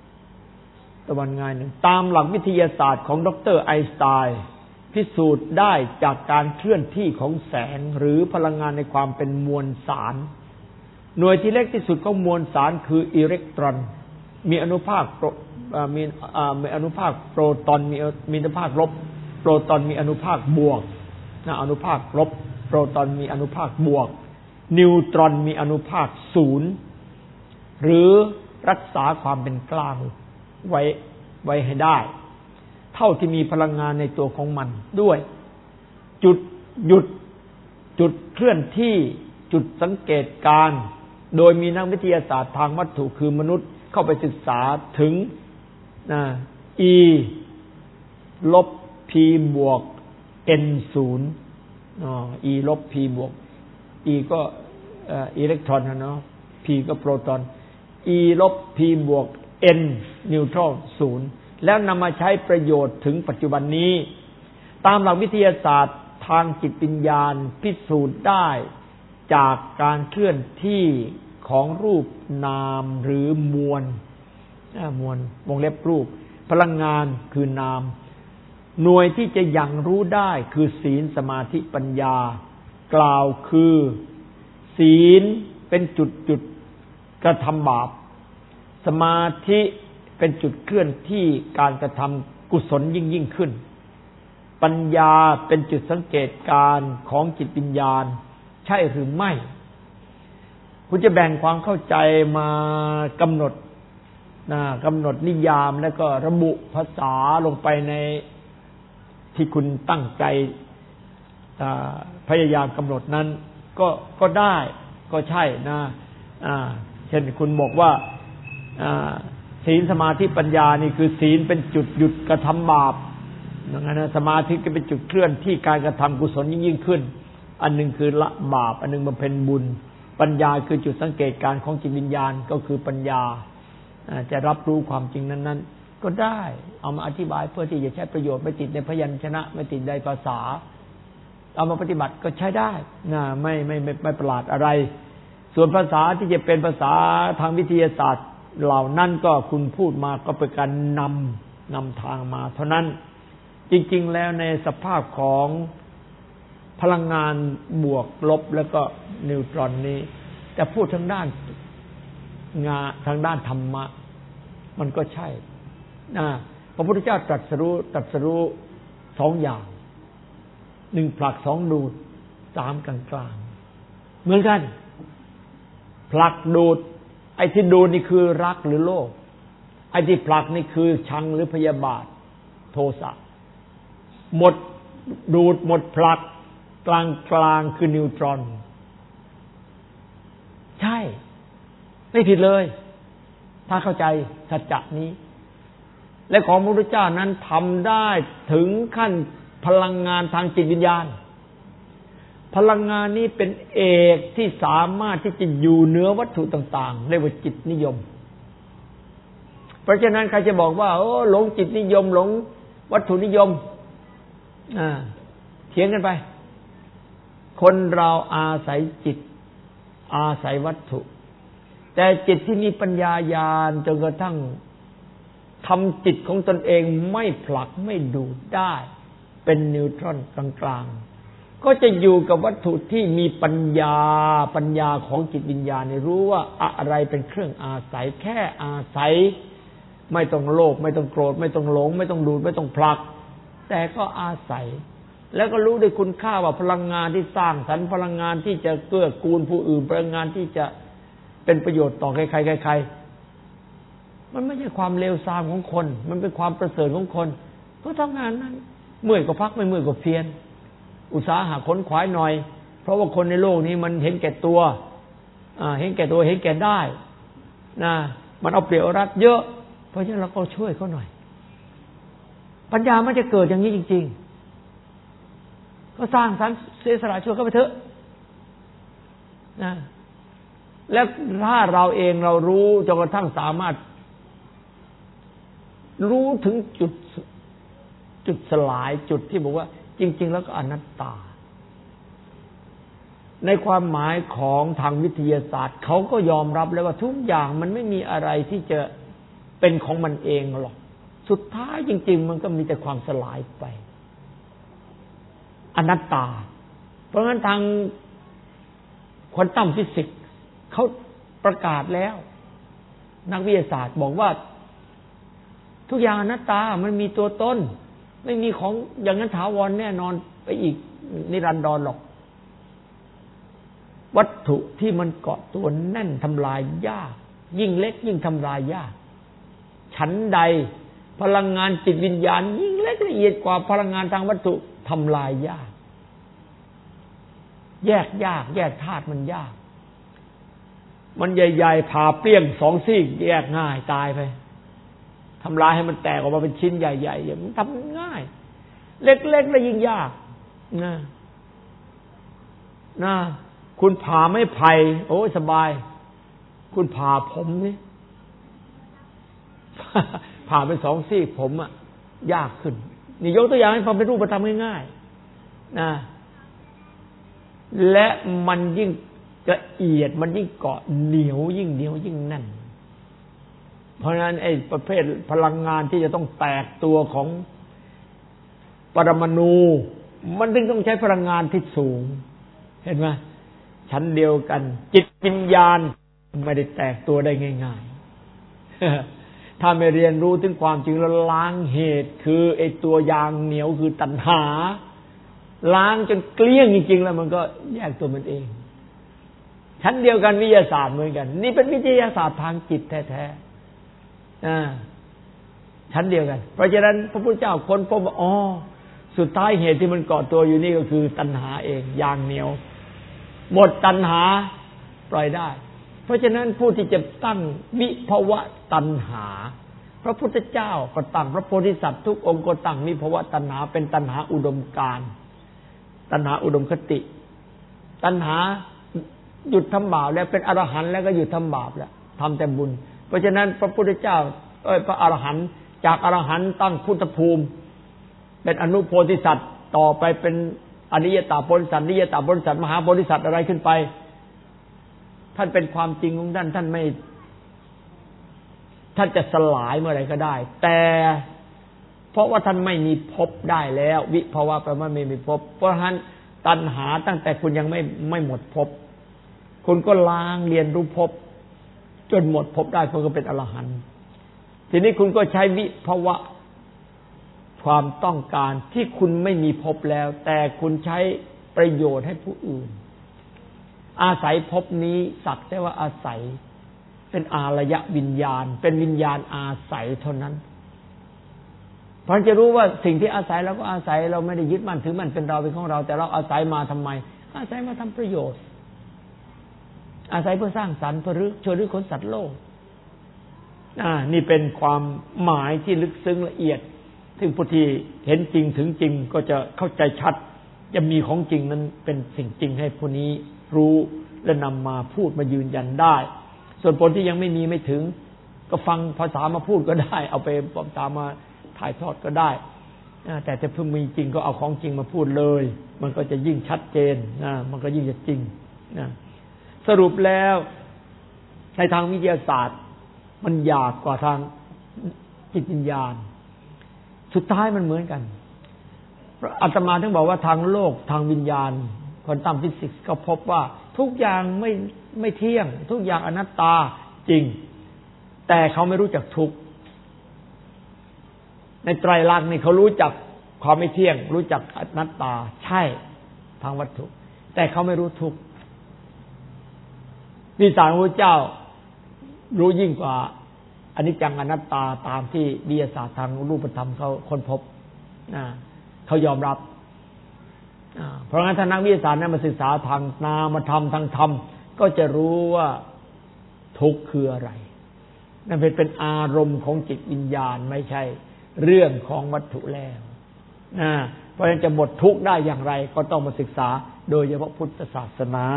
A: ตามหลักวิทยาศาสตร์ของดร.ไอน์สไตน์พิสูจน์ได้จากการเคลื่อนที่ของแสงหรือพลังงานในความเป็นมวลสารหน่วยที่เล็กที่สุดของมวลสารคืออิเล็กตรอนมีอนุภาคมีอนุภาคโปรตอนมีอนุภาคลบโปรตอนมีอนุภาคบวกอนุภาคลบโปรตอนมีอนุภาคบวกนิวตรอนมีอนุภาคศูนย์หรือรักษาความเป็นกลางไว้ให้ได้เท่าที่มีพลังงานในตัวของมันด้วยจุดหยุดจุดเคลื่อนที่จุดสังเกตการโดยมีนักวิทยาศาสตร์ทางวัตถุคือมนุษย์เข้าไปศึกษาถึงE ลบ P บวก N ศูนย์E ลบ P บวก E ก็อิเล็กตรอนนะเนาะ P ก็โปรตอน E ลบ P บวก N นิวตรอนศูนย์แล้วนำมาใช้ประโยชน์ถึงปัจจุบันนี้ตามหลักวิทยาศาสตร์ทางจิตวิญญาณพิสูจน์ได้จากการเคลื่อนที่ของรูปนามหรือมวลวงเล็บรูปพลังงานคือนามหน่วยที่จะยังรู้ได้คือศีลสมาธิปัญญากล่าวคือศีลเป็นจุดกระทำบาปสมาธิเป็นจุดเคลื่อนที่การกระทำกุศลยิ่งขึ้นปัญญาเป็นจุดสังเกตการของจิตวิญญาณใช่หรือไม่คุณจะแบ่งความเข้าใจมากำหนดนิยามแล้วก็ระบุภาษาลงไปในที่คุณตั้งใจพยายามกำหนดนั้นก็ได้ก็ใช่นะเช่นคุณบอกว่าศีลสมาธิปัญญานี่คือศีลเป็นจุดหยุดกระทำบาปอย่างนั้นสมาธิก็เป็นจุดเคลื่อนที่การกระทำกุศลยิ่งขึ้นอันนึงคือละบาปอันนึงบำเพ็ญบุญปัญญาคือจุดสังเกตการของจิตวิญญาณก็คือปัญญาจะรับรู้ความจริงนั้นๆก็ได้เอามาอธิบายเพื่อที่จะใช้ประโยชน์ไม่ติดในพยัญชนะไม่ติดในภาษาเอามาปฏิบัติก็ใช้ได้นะไม่ประหลาดอะไรส่วนภาษาที่จะเป็นภาษาทางวิทยาศาสตร์เหล่านั้นก็คุณพูดมาก็เป็นการนำทางมาเท่านั้นจริงๆแล้วในสภาพของพลังงานบวกลบแล้วก็นิวตรอนนี้แต่พูดทางด้านธรรมะมันก็ใช่พระพุทธเจ้าตรัสรู้สองอย่างหนึ่งผลักสองดูดสามกลางๆเหมือนกันผลักดูดไอ้ที่ดูดนี่คือรักหรือโลภไอ้ที่ผลักนี่คือชังหรือพยาบาทโทสะหมดดูดหมดผลักกลางคือนิวตรอนใช่ไม่ผิดเลยถ้าเข้าใจสัจจะนี้และของพระพุทธเจ้านั้นทำได้ถึงขั้นพลังงานทางจิตวิญญาณพลังงานนี้เป็นเอกที่สามารถที่จะอยู่เหนือวัตถุต่างๆเรียกว่าจิตนิยมเพราะฉะนั้นใครจะบอกว่าหลงจิตนิยมหลงวัตถุนิยมเถียงกันไปคนเราอาศัยจิตอาศัยวัตถุแต่จิตที่มีปัญญาญาณจนกระทั่งทำจิตของตนเองไม่ผลักไม่ดูดได้เป็นนิวตรอนกลางๆก็จะอยู่กับวัตถุที่มีปัญญาของจิตวิญญาณเนี่ยรู้ว่าอะไรเป็นเครื่องอาศัยแค่อาศัยไม่ต้องโลภไม่ต้องโกรธไม่ต้องหลงไม่ต้องดูดไม่ต้องผลักแต่ก็อาศัยแล้วก็รู้ด้วยคุณค่าว่าพลังงานที่สร้างสรรค์พลังงานที่จะเกื้อกูลผู้อื่นพลังงานที่จะเป็นประโยชน์ต่อใครมันไม่ใช่ความเลวทรามของคนมันเป็นความประเสริฐของคนก็ทำงานนั้นเมื่อยก็พักไม่เมื่อยก็เพียรอุตสาหะขนขวายหน่อยเพราะว่าคนในโลกนี้มันเห็นแก่ตัวเห็นแก่ได้นะมันเอาเปรียบเอารัดเยอะเพราะฉะนั้นเราก็ช่วยเขาหน่อยปัญญามันจะเกิดอย่างนี้จริงๆก็สร้างสรรค์เสียสละช่วยเขาไปเถอะนะและถ้าเราเองเรารู้จนกระทั่งสามารถรู้ถึงจุดสลายจุดที่บอกว่าจริงๆแล้วก็อนัตตาในความหมายของทางวิทยาศาสตร์เขาก็ยอมรับแล้วว่าทุกอย่างมันไม่มีอะไรที่จะเป็นของมันเองหรอกสุดท้ายจริงๆมันก็มีแต่ความสลายไปอนัตตาเพราะฉะนั้นทางควอนตัมฟิสิกส์เขาประกาศแล้วนักวิทยาศาสตร์บอกว่าทุกอย่างอนัตตามันมีตัวตนไม่มีของอย่างนั้นถาวรแน่นอนไปอีกนิรันดรหรอกวัตถุที่มันเกาะตัวแน่นทำลายยากยิ่งเล็กยิ่งทำลายยากฉันใดพลังงานจิตวิญญาณยิ่งเล็กละเอียดกว่าพลังงานทางวัตถุทำลายยากแยกธาตุมันยากมันใหญ่ๆผ่าเปรี้ยงสองซีกแยกง่ายตายไปทำลายให้มันแตกออกมาเป็นชิ้นใหญ่ๆมันทำง่ายเล็กๆแล้วยิ่งยากนะคุณผ่าไม่ไผ่โอ้สบายคุณผ่าผมนี่ ผ่าเป็นสองซีกผมยากขึ้นนี่ยกตัวอย่างให้ฟังเป็นรูปธรรมง่ายๆนะและมันยิ่งละเอียดมันยิ่งเกาะเหนียวยิ่งแน่นเพราะฉะนั้นไอ้ประเภทพลังงานที่จะต้องแตกตัวของปรมาณูมันถึงต้องใช้พลังงานที่สูงเห็นไหมชั้นเดียวกันจิตวิญญาณไม่ได้แตกตัวได้ง่ายๆ ถ้าไม่เรียนรู้ถึงความจริงแล้วล้างเหตุคือไอ้ตัวยางเหนียวคือตัณหาล้างจนเกลี้ยงจริงๆแล้วมันก็แยกตัวมันเองชั้นเดียวกันวิทยาศาสตร์เหมือนกันนี่เป็นวิทยาศาสตร์ทางจิตแท้ๆชั้นเดียวกันเพราะฉะนั้นพระพุทธเจ้าค้นพบว่าอ๋อสุดท้ายเหตุที่มันเกาะตัวอยู่นี่ก็คือตัณหาเองยางเหนียวหมดตัณหาปล่อยได้เพราะฉะนั้นผู้ที่จะตั้งวิภวะตัณหาพระพุทธเจ้าก็ตั้งพระโพธิสัตว์ทุกองค์ก็ตั้งวิภวะตัณหาเป็นตัณหาอุดมการณ์ตัณหาอุดมคติตัณหาหยุดทำบาปแล้วเป็นอรหันต์แล้วก็หยุดทำบาปแล้วทำแต่บุญเพราะฉะนั้นพระพุทธเจ้าพระอรหันต์จากอรหันต์ตั้งพุทธภูมิเป็นอนุโพธิสัตว์ต่อไปเป็นอนิยตโพธิสัตว์นิยตโพธิสัตว์มหาโพธิสัตว์อะไรขึ้นไปท่านเป็นความจริงของท่านท่านจะสลายเมื่อไหร่ก็ได้แต่เพราะว่าท่านไม่มีภพได้แล้ววิภวะแปลว่าไม่มีภพเพราะฉะนั้นตัณหาตั้งแต่คุณยังไม่หมดภพคุณก็ล้างเรียนรู้ภพจนหมดภพได้คุณก็เป็นอรหันต์ทีนี้คุณก็ใช้วิภวะความต้องการที่คุณไม่มีภพแล้วแต่คุณใช้ประโยชน์ให้ผู้อื่นอาศัยภพนี้สักแต่ว่าอาศัยเป็นอารยวิญญาณเป็นวิญญาณอาศัยเท่านั้นเพราะจะรู้ว่าสิ่งที่อาศัยเราก็อาศัยเราไม่ได้ยึดมั่นถือมั่นเป็นเราเป็นของเราแต่เราอาศัยมาทำไมอาศัยมาทำประโยชน์อาศัยเพื่อสร้างสรรค์เพื่อช่วยเหลือคนสัตว์โลกนี่เป็นความหมายที่ลึกซึ้งละเอียดซึ่งผู้ที่เห็นจริงถึงจริงก็จะเข้าใจชัดจะมีของจริงนั้นเป็นสิ่งจริงให้ผู้นี้รู้และนำมาพูดมายืนยันได้ส่วนคนที่ยังไม่มีไม่ถึงก็ฟังภาษามาพูดก็ได้เอาไปภาษามาถ่ายทอดก็ได้แต่ถ้าเพิ่งมีจริงก็เอาของจริงมาพูดเลยมันก็จะยิ่งชัดเจนมันก็ยิ่งจะจริงสรุปแล้วในทางวิทยาศาสตร์มันยากกว่าทางจิตวิญญาณสุดท้ายมันเหมือนกันอาตมาถึงบอกว่าทางโลกทางวิญญาณควอนตัมฟิสิกส์ก็พบว่าทุกอย่างไม่เที่ยงทุกอย่างอนัตตาจริงแต่เขาไม่รู้จักทุกข์ในไตรลักษณ์นี่เขารู้จักความไม่เที่ยงรู้จักอนัตตาใช่ทางวัตถุแต่เขาไม่รู้ทุกข์วิสารพระเจ้ารู้ยิ่งกว่าอนิจจังอนัตตาตามที่วิทยาศาสตร์ทางรูปธรรมเขาค้นพบเขายอมรับเพราะงั้นถ้านักวิทยาศาสตร์นั้นมาศึกษาทางนามธรรมทางธรรมก็จะรู้ว่าทุกข์คืออะไรนั่นเป็นอารมณ์ของจิตวิญญาณไม่ใช่เรื่องของวัตถุแล้วเพราะฉะนั้นจะหมดทุกข์ได้อย่างไรก็ต้องมาศึกษาโดยเฉพาะพุทธศาสนา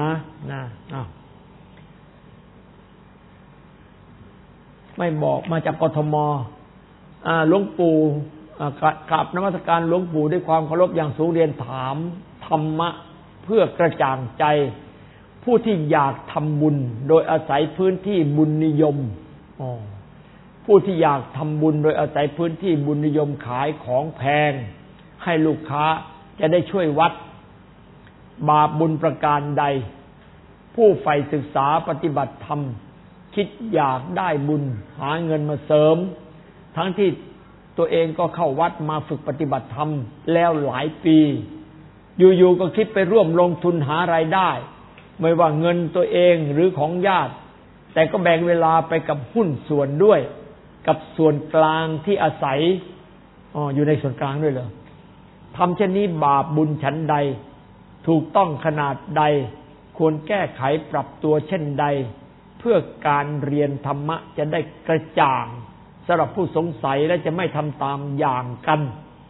A: ไม่บอกมาจากกทมหลวงปู่กราบนมัสการหลวงปู่ด้วยความเคารพอย่างสูงเรียนถามธรรมะเพื่อกระจ่างใจผู้ที่อยากทำบุญโดยอาศัยพื้นที่บุญนิยมผู้ที่อยากทำบุญโดยอาศัยพื้นที่บุญนิยมขายของแพงให้ลูกค้าจะได้ช่วยวัดบาปบุญประการใดผู้ใฝ่ศึกษาปฏิบัติธรรมคิดอยากได้บุญหาเงินมาเสริมทั้งที่ตัวเองก็เข้าวัดมาฝึกปฏิบัติธรรมแล้วหลายปีอยู่ๆก็คิดไปร่วมลงทุนหารายได้ไม่ว่าเงินตัวเองหรือของญาติแต่ก็แบ่งเวลาไปกับหุ้นส่วนด้วยกับส่วนกลางที่อาศัยอยู่ในส่วนกลางด้วยเหรอทำเช่นนี้บาปบุญชั้นใดถูกต้องขนาดใดควรแก้ไขปรับตัวเช่นใดเพื่อการเรียนธรรมะจะได้กระจ่างสำหรับผู้สงสัยและจะไม่ทำตามอย่างกัน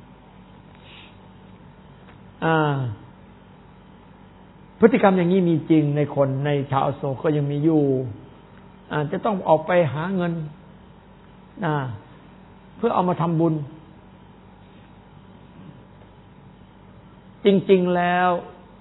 A: พฤติกรรมอย่างนี้มีจริงในคนในชาวอโศกก็ยังมีอยู่จะต้องออกไปหาเงินเพื่อเอามาทำบุญจริงๆแล้ว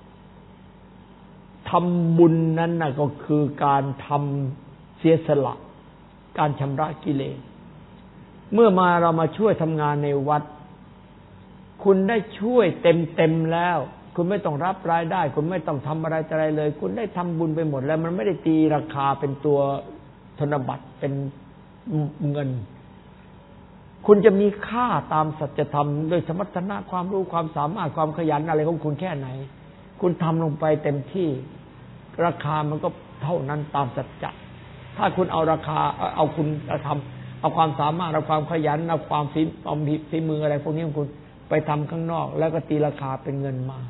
A: ทำบุญนั้นน่ะก็คือการทำเสียสละการชำระกิเลสเมื่อเรามาช่วยทำงานในวัดคุณได้ช่วยเต็มแล้วคุณไม่ต้องรับรายได้คุณไม่ต้องทำอะไรเลยคุณได้ทำบุญไปหมดแล้วมันไม่ได้ตีราคาเป็นตัวธนบัตรเป็นเงินคุณจะมีค่าตามสัจธรรมโดยสมรรถนะความรู้ความสามารถความขยันอะไรของคุณแค่ไหนคุณทำลงไปเต็มที่ราคามันก็เท่านั้นตามสัจจะถ้าคุณเอาราคาเอาคุณทำเอาความสามารถเอาความขยันเอาความฝีมืออะไรพวกนี้ของคุณไปทำข้างนอกแล้วก็ตีราคาเป็นเงินมา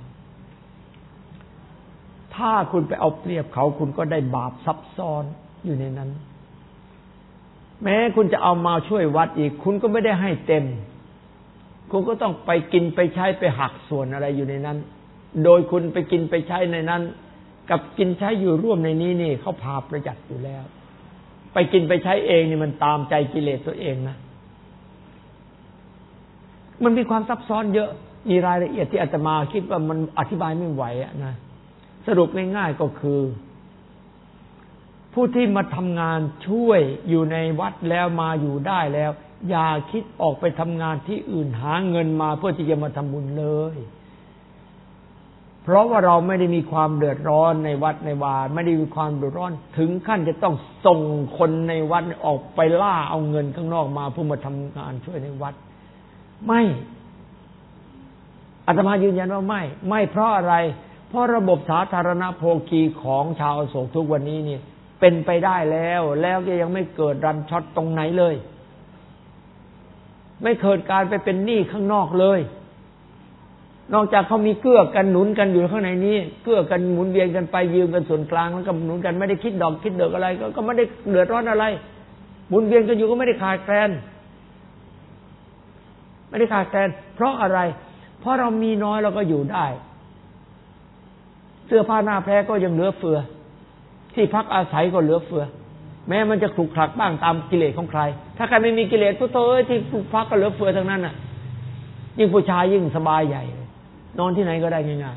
A: ถ้าคุณไปเอาเปรียบเขาคุณก็ได้บาปซับซ้อนอยู่ในนั้นแม้คุณจะเอามาช่วยวัดอีกคุณก็ไม่ได้ให้เต็มคุณก็ต้องไปกินไปใช้ไปหักส่วนอะไรอยู่ในนั้นโดยคุณไปกินไปใช้ในนั้นกับกินใช้อยู่ร่วมในนี้นี่เขาพาประหยัดอยู่แล้วไปกินไปใช้เองนี่มันตามใจกิเลสตัวเองนะมันมีความซับซ้อนเยอะมีรายละเอียดที่อาตมาคิดว่ามันอธิบายไม่ไหวนะสรุปง่ายๆก็คือผู้ที่มาทำงานช่วยอยู่ในวัดแล้วมาอยู่ได้แล้วอย่าคิดออกไปทำงานที่อื่นหาเงินมาเพื่อที่จะมาทำบุญเลยเพราะว่าเราไม่ได้มีความเดือดร้อนในวัดในวาไม่ได้มีความเดือดร้อนถึงขั้นจะต้องส่งคนในวัดออกไปล่าเอาเงินข้างนอกมาเพื่อมาทำงานช่วยในวัดไม่อาตมายืนยันว่าไม่เพราะอะไรเพราะระบบสาธารณโภคีของชาวอโศกทุกวันนี้นี่เป็นไปได้แล้วก็ยังไม่เกิดรันช็อตตรงไหนเลยไม่เกิดการไปเป็นหนี้ข้างนอกเลยนอกจากเขามีเกื้อกันหนุนกันอยู่ข้างในนี้เกื้อกันหมุนเวียนกันไปยืมกันส่วนกลางแล้วก็หนุนกันไม่ได้คิดดอกคิดเดือกอะไรก็ไม่ได้เดือดร้อนอะไรหมุนเวียนกันอยู่ก็ไม่ได้ขาดแคลนไม่ได้ขาดแคลนเพราะอะไรเพราะเรามีน้อยเราก็อยู่ได้เสื้อผ้าหน้าแพรก็ยังเหลือเฟือที่พักอาศัยก็เหลือเฟือแม้มันจะขรุขระบ้างตามกิเลสของใครถ้าใครไม่มีกิเลสตัวที่พักก็เหลือเฟือทั้งนั้นน่ะยิ่งผู้ชายยิ่งสบายใหญ่นอนที่ไหนก็ได้ง่าย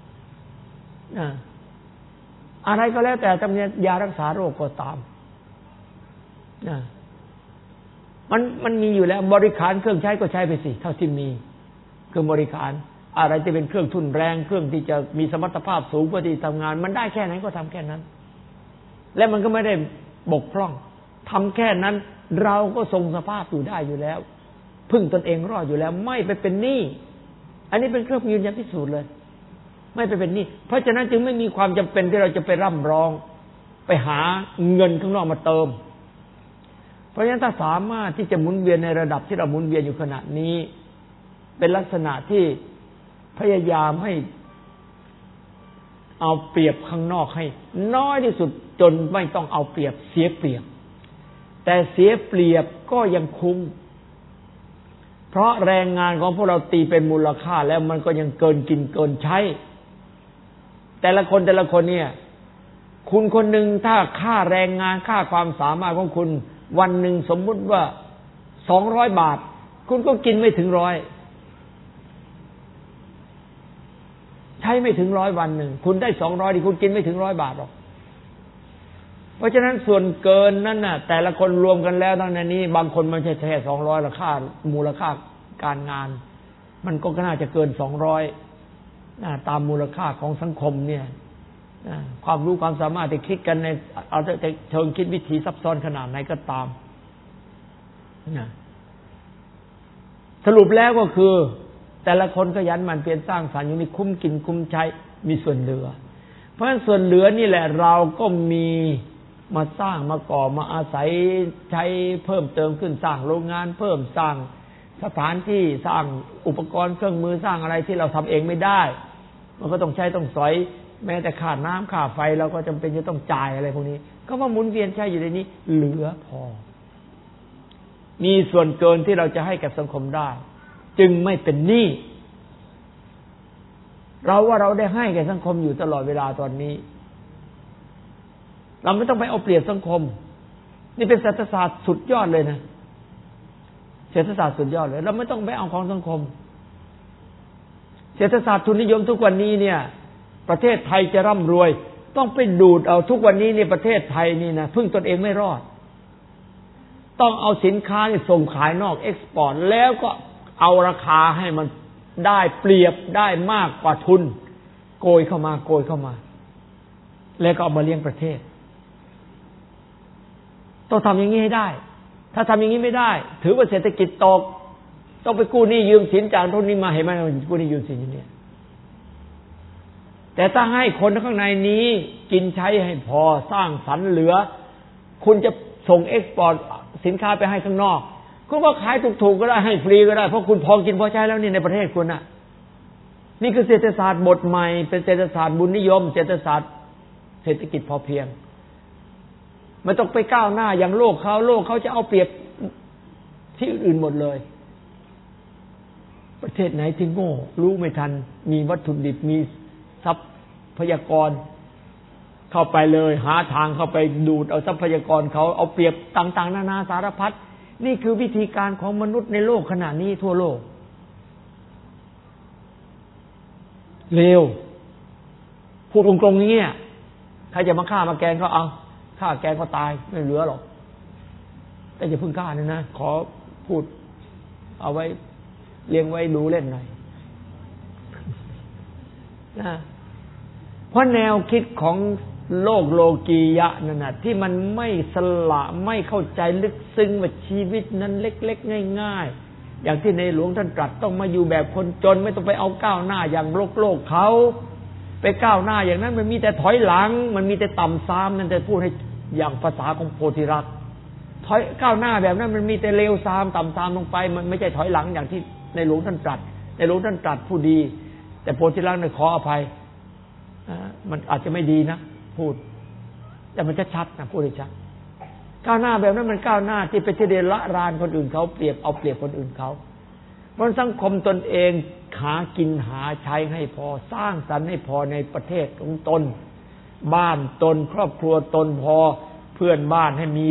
A: ๆอะไรก็แล้วแต่จำเป็นยารักษาโรคก็ตามมันมีอยู่แล้วบริการเครื่องใช้ก็ใช้ไปสิเท่าที่มีเครื่องบริการอะไรจะเป็นเครื่องทุนแรงเครื่องที่จะมีสมรรถภาพสูงเพื่อที่ทำงานมันได้แค่ไหนก็ทำแค่นั้นและมันก็ไม่ได้บกพร่องทำแค่นั้นเราก็ทรงสภาพอยู่ได้อยู่แล้วพึ่งตนเองรอดอยู่แล้วไม่ไปเป็นหนี้อันนี้เป็นเครื่องยืนยันพิสูจน์เลยไม่ไปเป็นหนี้เพราะฉะนั้นจึงไม่มีความจำเป็นที่เราจะไปร่ำร้องไปหาเงินข้างนอกมาเติมเพราะฉะนั้นถ้าสามารถที่จะหมุนเวียนในระดับที่เราหมุนเวียนอยู่ขณะนี้เป็นลักษณะที่พยายามให้เอาเปรียบข้างนอกให้น้อยที่สุดจนไม่ต้องเอาเปรียบเสียเปรียบแต่เสียเปรียบก็ยังคุ้มเพราะแรงงานของพวกเราตีเป็นมูลค่าแล้วมันก็ยังเกินกินเกินใช้แต่ละคนเนี่ยคุณคนหนึ่งถ้าค่าแรงงานค่าความสามารถของคุณวันหนึ่งสมมุติว่า200 บาทคุณก็กินไม่ถึง100ใช้ไม่ถึง100วันหนึ่งคุณได้200ดิคุณกินไม่ถึง100 บาทหรอกเพราะฉะนั้นส่วนเกินนั้นน่ะแต่ละคนรวมกันแล้วตั้งในนี้บางคนมันใช่แค่200ราคามูลค่าการงานมันก็น่าจะเกิน200ตามมูลค่าของสังคมเนี่ยความรู้ความสามารถที่คิดกันในเอาแต่เชิงคิดวิธีซับซ้อนขนาดไหนก็ตามสรุปแล้วก็คือแต่ละคนขยันหมั่นเพียรสร้างสรรค์อยู่นี่คุ้มกินคุ้มใช้มีส่วนเหลือเพราะฉะนั้นส่วนเหลือนี่แหละเราก็มีมาสร้างมาก่อมาอาศัยใช้เพิ่มเติมขึ้นสร้างโรงงานเพิ่มสร้างสถานที่สร้างอุปกรณ์เครื่องมือสร้างอะไรที่เราทำเองไม่ได้มันก็ต้องใช้ต้องสอยแม้แต่ค่าน้ำค่าไฟเราก็จำเป็นจะต้องจ่ายอะไรพวกนี้ก็มาหมุนเวียนใช้อยู่ในนี้เหลือพอมีส่วนเกินที่เราจะให้กับสังคมได้จึงไม่เป็นหนี้เราว่าเราได้ให้แก่สังคมอยู่ตลอดเวลาตอนนี้เราไม่ต้องไปเอาเปรียบสังคมนี่เป็นเศรษฐศาสตร์สุดยอดเลยนะเศรษฐศาสตร์สุดยอดเลยเราไม่ต้องไปเอาของสังคมเศรษฐศาสตร์ทุนนิยมทุกวันนี้เนี่ยประเทศไทยจะร่ำรวยต้องไปดูดเอาทุกวันนี้เนี่ยประเทศไทยนี่นะพึ่งตนเองไม่รอดต้องเอาสินค้าที่ส่งขายนอกเอ็กซ์พอร์ตแล้วก็เอาราคาให้มันได้เปรียบได้มากกว่าทุนโกยเข้ามาแล้วก็เอามาเลี้ยงประเทศต้องทำอย่างนี้ให้ได้ถ้าทำอย่างนี้ไม่ได้ถือว่าเศรษฐกิจตกต้องไปกู้หนี้ยืมสินจากทุนนี้มาเห็นไหมกู้หนี้ยืมสินอยู่เนี่ยแต่ถ้าให้คนข้างในนี้กินใช้ให้พอสร้างสรรค์เหลือคุณจะส่งเอ็กซ์พอร์ตสินค้าไปให้ข้างนอกคุณว่าขายถูกๆก็ได้ให้ฟรีก็ได้เพราะคุณพอกินพอใช้แล้วนี่ในประเทศคุณน่ะนี่คือเศรษฐศาสตร์บทใหม่เป็นเศรษฐศาสตร์บุญนิยมเศรษฐศาสตร์เศรษฐกิจพอเพียงไม่ต้องไปก้าวหน้าอย่างโลกเขาจะเอาเปรียบที่อื่นหมดเลยประเทศไหนที่โง่รู้ไม่ทันมีวัตถุดิบมีทรัพยากรเข้าไปเลยหาทางเข้าไปดูดเอาทรัพยากรเขาเอาเปรียบต่างๆนานาสารพัดนี่คือวิธีการของมนุษย์ในโลกขณะนี้ทั่วโลกเลวพูดตรงๆนี้ใครจะมาฆ่ามาแกงก็เอาฆ่าแกงก็ตายไม่เหลือหรอกแต่อย่าเพิ่งฆ่านะขอพูดเอาไว้เลี้ยงไว้ดูเล่นหน่อยนะเพราะแนวคิดของโลกโลกียะนั่นน่ะที่มันไม่สละไม่เข้าใจลึกซึ้งว่าชีวิตนั้นเล็กๆง่ายๆอย่างที่ในหลวงท่านตรัสต้องมาอยู่แบบคนจนไม่ต้องไปเอาก้าวหน้าอย่างโลกเขาไปก้าวหน้าอย่างนั้นมันมีแต่ถอยหลังมันมีแต่ต่ำซ้ำนั่นแต่พูดให้อย่างภาษาของโพธิรักษ์ถอยก้าวหน้าแบบนั้นมันมีแต่เลวซ้ำต่ำซ้ำลงไปมันไม่ใช่ถอยหลังอย่างที่ในหลวงท่านตรัสในหลวงท่านตรัสผู้ดีแต่โพธิรักษ์เนี่ยขออภัยมันอาจจะไม่ดีนะพูดแต่มันชัดนะพูดให้ชัดก้าวหน้าแบบนั้นมันก้าวหน้าที่ไปที่เดละรานคนอื่นเขาเปรียบเอาเปรียบคนอื่นเขามันสังคมตนเองหากินหาใช้ให้พอสร้างสรรค์ให้พอในประเทศของตนบ้านตนครอบครัวตนพอเพื่อนบ้านให้มี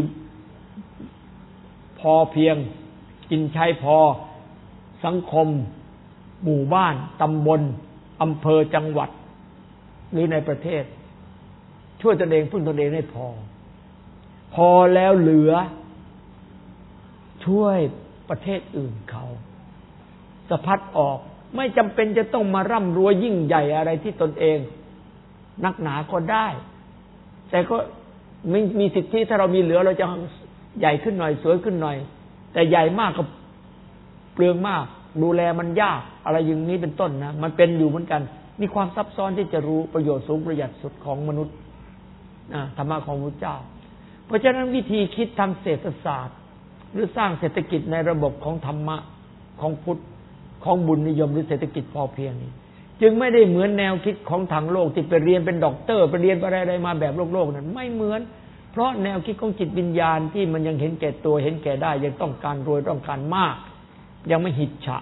A: พอเพียงกินใช้พอสังคมหมู่บ้านตำบลอำเภอจังหวัดหรือในประเทศช่วยตนเองพึ่งตนเองให้พอแล้วเหลือช่วยประเทศอื่นเขาสะพัดออกไม่จำเป็นจะต้องมาร่ำรวยยิ่งใหญ่อะไรที่ตนเองนักหนาก็ได้แต่ก็ไม่มีสิทธิถ้าเรามีเหลือเราจะใหญ่ขึ้นหน่อยสวยขึ้นหน่อยแต่ใหญ่มากก็เปลืองมากดูแลมันยากอะไรอย่างนี้เป็นต้นนะมันเป็นอยู่เหมือนกันมีความซับซ้อนที่จะรู้ประโยชน์สูงประหยัดสุดของมนุษย์ธรรมะของพระเจ้าเพราะฉะนั้นวิธีคิดทางเศรษฐศาสตร์หรือสร้างเศรษฐกิจในระบบของธรรมะของพุทธของบุญนิยมหรือเศรษฐกิจพอเพียงนี้จึงไม่ได้เหมือนแนวคิดของทางโลกที่ไปเรียนเป็นด็อกเตอร์ไปเรียนอะไรๆมาแบบโลกนั้นไม่เหมือนเพราะแนวคิดของจิตวิญญาณที่มันยังเห็นแก่ตัวเห็นแก่ได้ยังต้องการรวยต้องการมากยังไม่หิจฉะ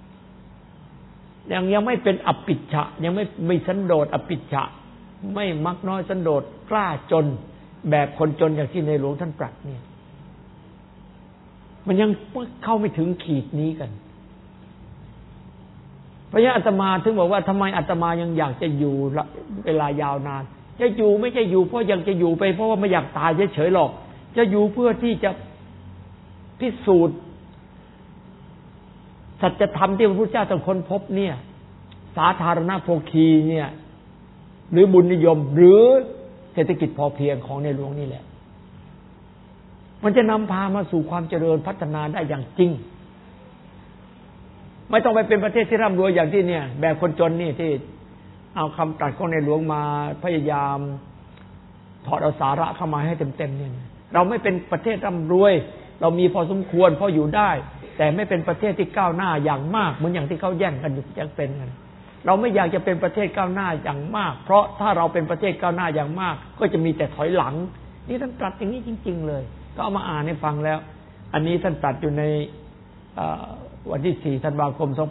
A: ยังไม่เป็นอปิชฌะยังไม่สันโดษอปิชฌะไม่มักน้อยสันโดษกล้าจนแบบคนจนอย่างที่ในหลวงท่านตรัสเนี่ยมันยังเข้าไม่ถึงขีดนี้กันเพราะฉะนั้นอาตมาถึงบอกว่าทำไมอาตมายังอยากจะอยู่เวลายาวนานจะอยู่ไม่ใช่อยู่เพราะยังจะอยู่ไปเพราะว่าไม่อยากตายเฉยๆหรอกจะอยู่เพื่อที่จะพิสูจน์สัจธรรมที่พระพุทธเจ้าต้องค้นพบเนี่ยสาธารณโภคีเนี่ยหรือบุญนิยมหรือเศรษฐกิจพอเพียงของในหลวงนี่แหละมันจะนำพามาสู่ความเจริญพัฒนาได้อย่างจริงไม่ต้องไปเป็นประเทศที่ร่ำรวยอย่างที่เนี่ยแบบคนจนนี่ที่เอาคำตรัสของในหลวงมาพยายามถอดเอาสาระเข้ามาให้เต็มๆเนี่ยเราไม่เป็นประเทศร่ำรวยเรามีพอสมควรพออยู่ได้แต่ไม่เป็นประเทศที่ก้าวหน้าอย่างมากเหมือนอย่างที่เขาแย่งกันอยู่ยังเป็นกันเราไม่อยากจะเป็นประเทศก้าวหน้าอย่างมากเพราะถ้าเราเป็นประเทศก้าวหน้าอย่างมากก็จะมีแต่ถอยหลังนี่ท่านตรัสอย่างนี้จริงๆเลยก็เอามาอ่านให้ฟังแล้วอันนี้ท่านตรัสอยู่ในวันที่4 ธันวาคม 2534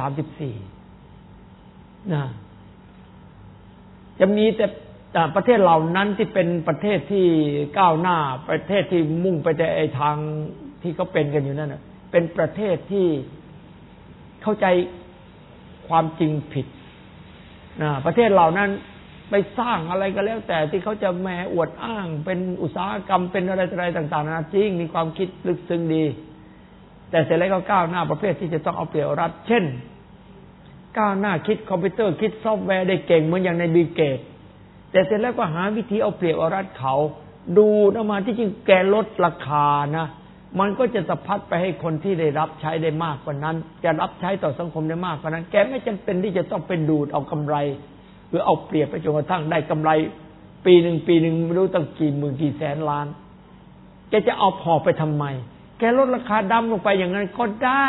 A: นะจะมีแต่ประเทศเหล่านั้นที่เป็นประเทศที่ก้าวหน้าประเทศที่มุ่งไปแต่ทางที่เขาเป็นกันอยู่นั่นน่ะเป็นประเทศที่เข้าใจความจริงผิดประเทศเหล่านั้นไปสร้างอะไรก็แล้วแต่ที่เขาจะแม้อวดอ้างเป็นอุตสาหกรรมเป็นอะไรต่างๆนะจริงมีความคิดลึกซึ้งดีแต่เสร็จแล้วก็ก้าวหน้าประเภทที่จะต้องเอาเปรียบรัฐเช่นก้าวหน้าคิดคอมพิวเตอร์คิดซอฟต์แวร์ได้เก่งเหมือนอย่างในบิลเกตแต่เสร็จแล้วก็หาวิธีเอาเปรียบรัฐเขาดูนะมาที่จริงแกลดราคานะมันก็จะสะพัดไปให้คนที่ได้รับใช้ได้มากกว่านั้นจะรับใช้ต่อสังคมได้มากกว่านั้นแกไม่จำเป็นที่จะต้องเป็นดูดเอากำไรหรือเอาเปรียบไปจนกระทั่งได้กำไรปีหนึ่งไม่รู้ตั้งกี่หมื่นกี่แสนล้านแกจะเอาพอไปทำไมแกลดราคาดำลงไปอย่างนั้นก็ได้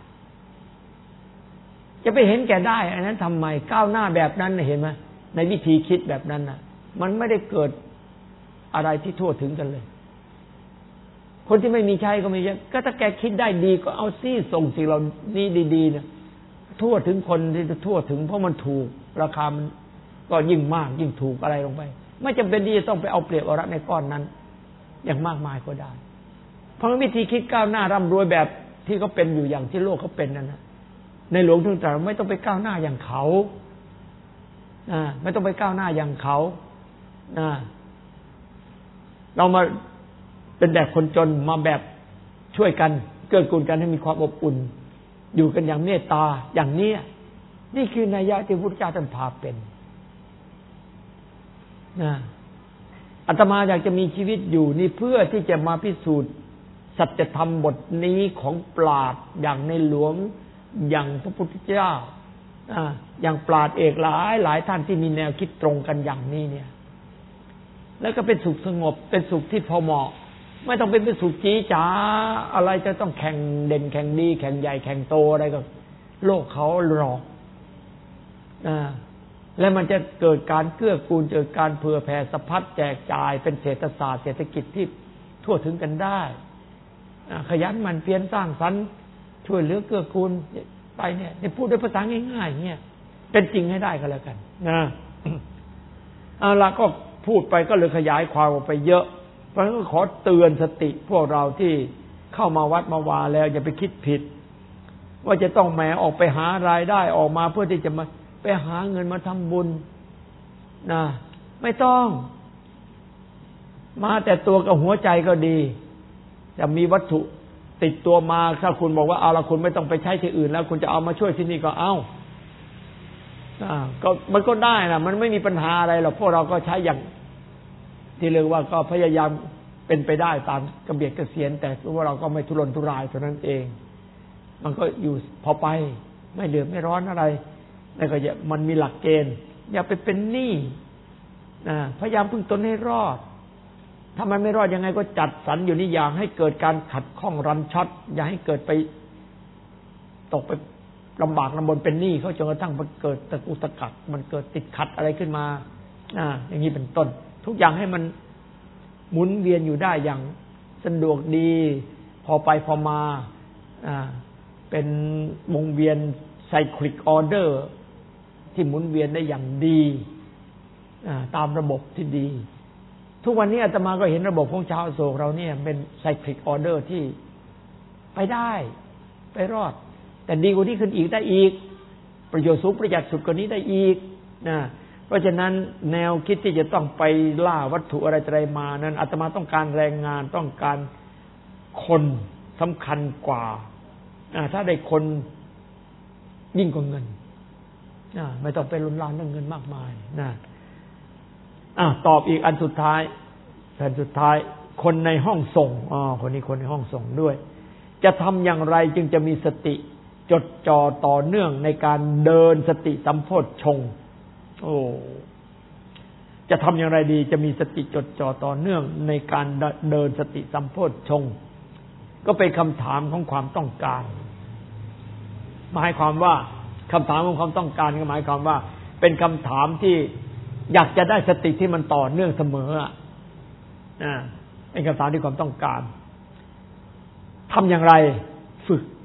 A: จะไปเห็นแกได้อันนั้นทำไมก้าวหน้าแบบนั้นเห็นไหมในวิธีคิดแบบนั้นน่ะมันไม่ได้เกิดอะไรที่ทั่วถึงกันเลยคนที่ไม่มีใช้ก็ไม่ใช่ก็ถ้าแกคิดได้ดีก็เอาซี่ส่งสิ่งเหล่านี้ดีๆเนี่ยทั่วถึงคนที่จะทั่วถึงเพราะมันถูกราคามันก็ยิ่งมากยิ่งถูกอะไรลงไปไม่จำเป็นที่จะต้องไปเอาเปรียบเอารัดในก้อนนั้นอย่างมากมายก็ได้เพราะวิธีคิดก้าวหน้าร่ำรวยแบบที่เขาเป็นอยู่อย่างที่โลกเขาเป็นนั่นนะในหลวงท่านตรัสไม่ต้องไปก้าวหน้าอย่างเขาไม่ต้องไปก้าวหน้าอย่างเขาเรามาเป็นแบบคนจนมาแบบช่วยกันเกื้อกูลกันให้มีความอบอุ่นอยู่กันอย่างเมตตาอย่างนี้นี่คือนัยยะที่พระพุทธเจ้าท่านพาเป็นอาตมาอยากจะมีชีวิตอยู่นี่เพื่อที่จะมาพิสูจน์สัจธรรมบทนี้ของปราชญ์อย่างในหลวงอย่างพระพุทธเจ้าอย่างปราชญ์เอกหลายท่านที่มีแนวคิดตรงกันอย่างนี้เนี่ยแล้วก็เป็นสุขสงบเป็นสุขที่พอเหมาะไม่ต้องเป็นสุขจี้จ๋าอะไรจะต้องแข่งเด่นแข่งดีแข่งใหญ่แข่งโตอะไรก็โลกเขาหลอกและมันจะเกิดการเกื้อกูลเกิดการเผื่อแผ่สะพัดแจกจ่ายเป็นเศรษฐศาสตร์เศรษฐกิจที่ทั่วถึงกันได้ขยันหมั่นเพียรสร้างสรรค์ช่วยเหลือเกื้อกูลไปเนี่ยพูดด้วยภาษาง่ายๆเนี่ยเป็นจริงให้ได้ก็แล้วกันเอาละก็พูดไปก็เลยขยายความออกไปเยอะเพราะฉะนั้นก็ขอเตือนสติพวกเราที่เข้ามาวัดมาวาแล้วอย่าไปคิดผิดว่าจะต้องแหมออกไปหารายได้ออกมาเพื่อที่จะมาไปหาเงินมาทำบุญนะไม่ต้องมาแต่ตัวกับหัวใจก็ดีจะมีวัตถุติดตัวมาถ้าคุณบอกว่าเอาละคุณไม่ต้องไปใช้ที่อื่นแล้วคุณจะเอามาช่วยที่นี่ก็เอาก็มันก็ได้นะมันไม่มีปัญหาอะไรหรอกพวกเราก็ใช้อย่างที่เรียกว่าก็พยายามเป็นไปได้ตามกระเบียดกระเสียนแต่ว่าเราก็ไม่ทุรนทุรายเท่านั้นเองมันก็อยู่พอไปไม่เดือดไม่ร้อนอะไรแล้วก็มันมีหลักเกณฑ์อย่าไปเป็นหนี้พยายามพึ่งตนให้รอดถ้ามันไม่รอดยังไงก็จัดสรรอยู่นี่อย่างให้เกิดการขัดข้องรันช็อตอย่าให้เกิดไปตกไปลำบากลำบนเป็นหนี้เขาจนกระทั่งมันเกิดตะกุตะกักมันเกิดติดขัดอะไรขึ้นมาอย่างนี้เป็นต้นทุกอย่างให้มันหมุนเวียนอยู่ได้อย่างสะดวกดีพอไปพอมาเป็นวงเวียนไซคลิกออเดอร์ที่หมุนเวียนได้อย่างดีตามระบบที่ดีทุกวันนี้อาตมาก็เห็นระบบของชาวอโศกเราเนี่ยเป็นไซคลิกออเดอร์ที่ไปได้ไปรอดแต่ดีกว่านี้ขึ้นอีกได้อีกประโยชน์สูงประหยัดสุดกว่านี้ได้อีกนะเพราะฉะนั้นแนวคิดที่จะต้องไปล่าวัตถุอะไรมานั้นอาตมาต้องการแรงงานต้องการคนสำคัญกว่าถ้าได้คนยิ่งกว่าเงินไม่ต้องไปลุ้นล้านเรื่องเงินมากมายนะตอบอีกอันสุดท้ายคนในห้องส่งคนนี้คนในห้องส่งด้วยจะทำอย่างไรจึงจะมีสติจดจ่อต่อเนื่องในการเดินสติสัมโพชฌงค์จะทำอย่างไรดีจะมีสติจดจ่อต่อเนื่องในการเดินสติสัมโพชฌงค์ก็เป็นคำถามของความต้องการหมายความว่าคำถามของความต้องการก็หมายความว่าเป็นคำถามที่อยากจะได้สติที่มันต่อเนื่องเสมอเป็นคำถามที่ความต้องการทำอย่างไรฝึก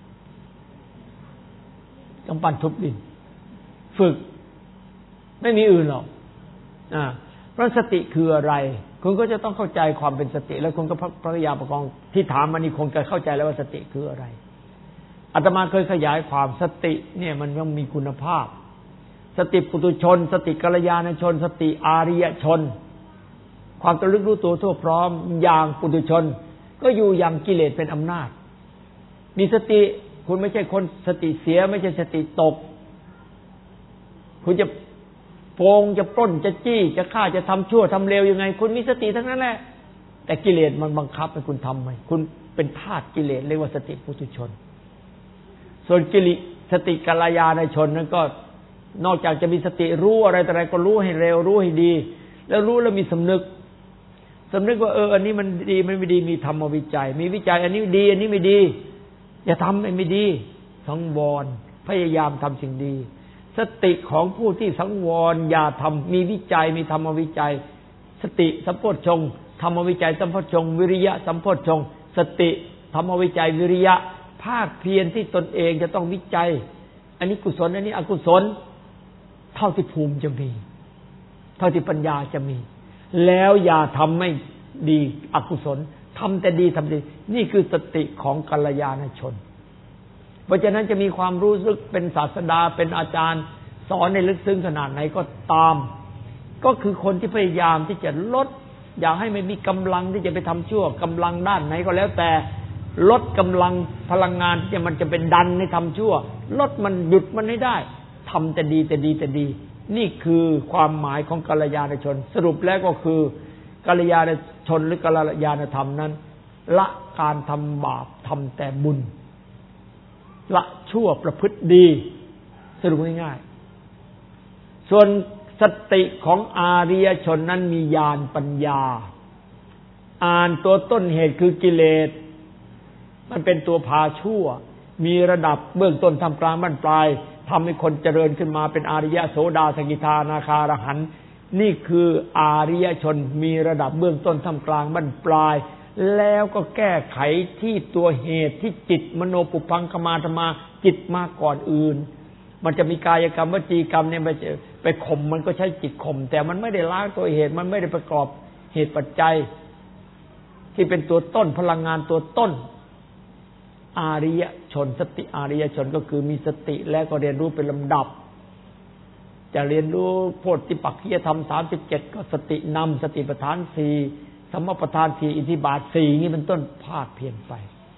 A: กำปั้นทุบดินฝึกไม่มีอื่นหรอกเพราะสติคืออะไรคุณก็จะต้องเข้าใจความเป็นสติแล้วคุณก็พยายามประคองที่ถามมานี่คงจะเข้าใจแล้วว่าสติคืออะไรอาตมาเคยขยายความสติเนี่ยมันต้องมีคุณภาพสติปุถุชนสติกัลยาณชนสติอาริยชนความระลึกรู้ตัวทั่วพร้อมอย่างปุถุชนก็อยู่อย่างกิเลสเป็นอำนาจมีสติคุณไม่ใช่คนสติเสียไม่ใช่สติตกคุณจะโกงจะปล้นจะจี้จะฆ่าจะทำชั่วทำเลวยังไงคุณมีสติทั้งนั้นแหละแต่กิเลสมันบังคับให้คุณทำไหมคุณเป็นทาสกิเลสเรียกว่าสติปุถุชนส่วนสติกัลยาณชนนั้นก็นอกจากจะมีสติรู้อะไรแต่อะไรก็รู้ให้เร็วรู้ให้ดีแล้วรู้แล้วมีสำนึกว่าอันนี้มันดีมันไม่ดีมีธรรมวิจัยมีวิจัยอันนี้ดีอันนี้ไม่ดีอย่าทำไม่ดีสังวรพยายามทำสิ่งดีสติของผู้ที่สังวรอย่าทำมีวิจัยมีธรรมวิจัยสติสัมโพชฌงค์ธรรมวิจัยสัมโพชฌงค์วิริยะสัมโพชฌงค์สติธรรมวิจัยวิริยะภาคเพียรที่ตนเองจะต้องวิจัยอันนี้กุศลอันนี้อกุศลเท่าที่ภูมิจะมีเท่าที่ปัญญาจะมีแล้วอย่าทำไม่ดีอกุศลทำแต่ดีทำดีนี่คือสติของกัลยาณชนเพราะฉะนั้นจะมีความรู้สึกเป็นศาสดาเป็นอาจารย์สอนในลึกซึ้งขนาดไหนก็ตามก็คือคนที่พยายามที่จะลดอย่าให้ไม่มีกำลังที่จะไปทำชั่วกำลังด้านไหนก็แล้วแต่ลดกำลังพลังงานที่มันจะเป็นดันให้ทำชั่วลดมันหยุดมันให้ได้ทำแต่ดีแต่ดีแต่ดีนี่คือความหมายของกัลยาณชนสรุปแล้วก็คือกัลยาณชนหรือกัลยาณธรรมนั้นละการทำบาปทำแต่บุญละชั่วประพฤติดีสรุปง่ายๆส่วนสติของอาริยชนนั้นมีญาณปัญญาอ่านตัวต้นเหตุคือกิเลสมันเป็นตัวพาชั่วมีระดับเบื้องต้นท่ามกลางบั้นปลายทำให้คนเจริญขึ้นมาเป็นอาริยโสดาสกิทานาคาอรหันต์นี่คืออาริยชนมีระดับเบื้องต้นท่ามกลางบั้นปลายแล้วก็แก้ไขที่ตัวเหตุที่จิตมโนปุพังคมาธรรมาจิตมาก่อนอื่นมันจะมีกายกรรมวจีกรรมเนี่ยไปข่มมันก็ใช้จิตข่มแต่มันไม่ได้ล้างตัวเหตุมันไม่ได้ประกอบเหตุปัจจัยที่เป็นตัวต้นพลังงานตัวต้นอาริยชนสติอาริยชนก็คือมีสติแล้วก็เรียนรู้เป็นลำดับจะเรียนรู้โพธิปักขิยธรรม37ก็สตินำสติปัฏฐาน4สัมมาปัฏฐาน4อิทธิบาท4นี่เป็นต้นภาคเพียรไป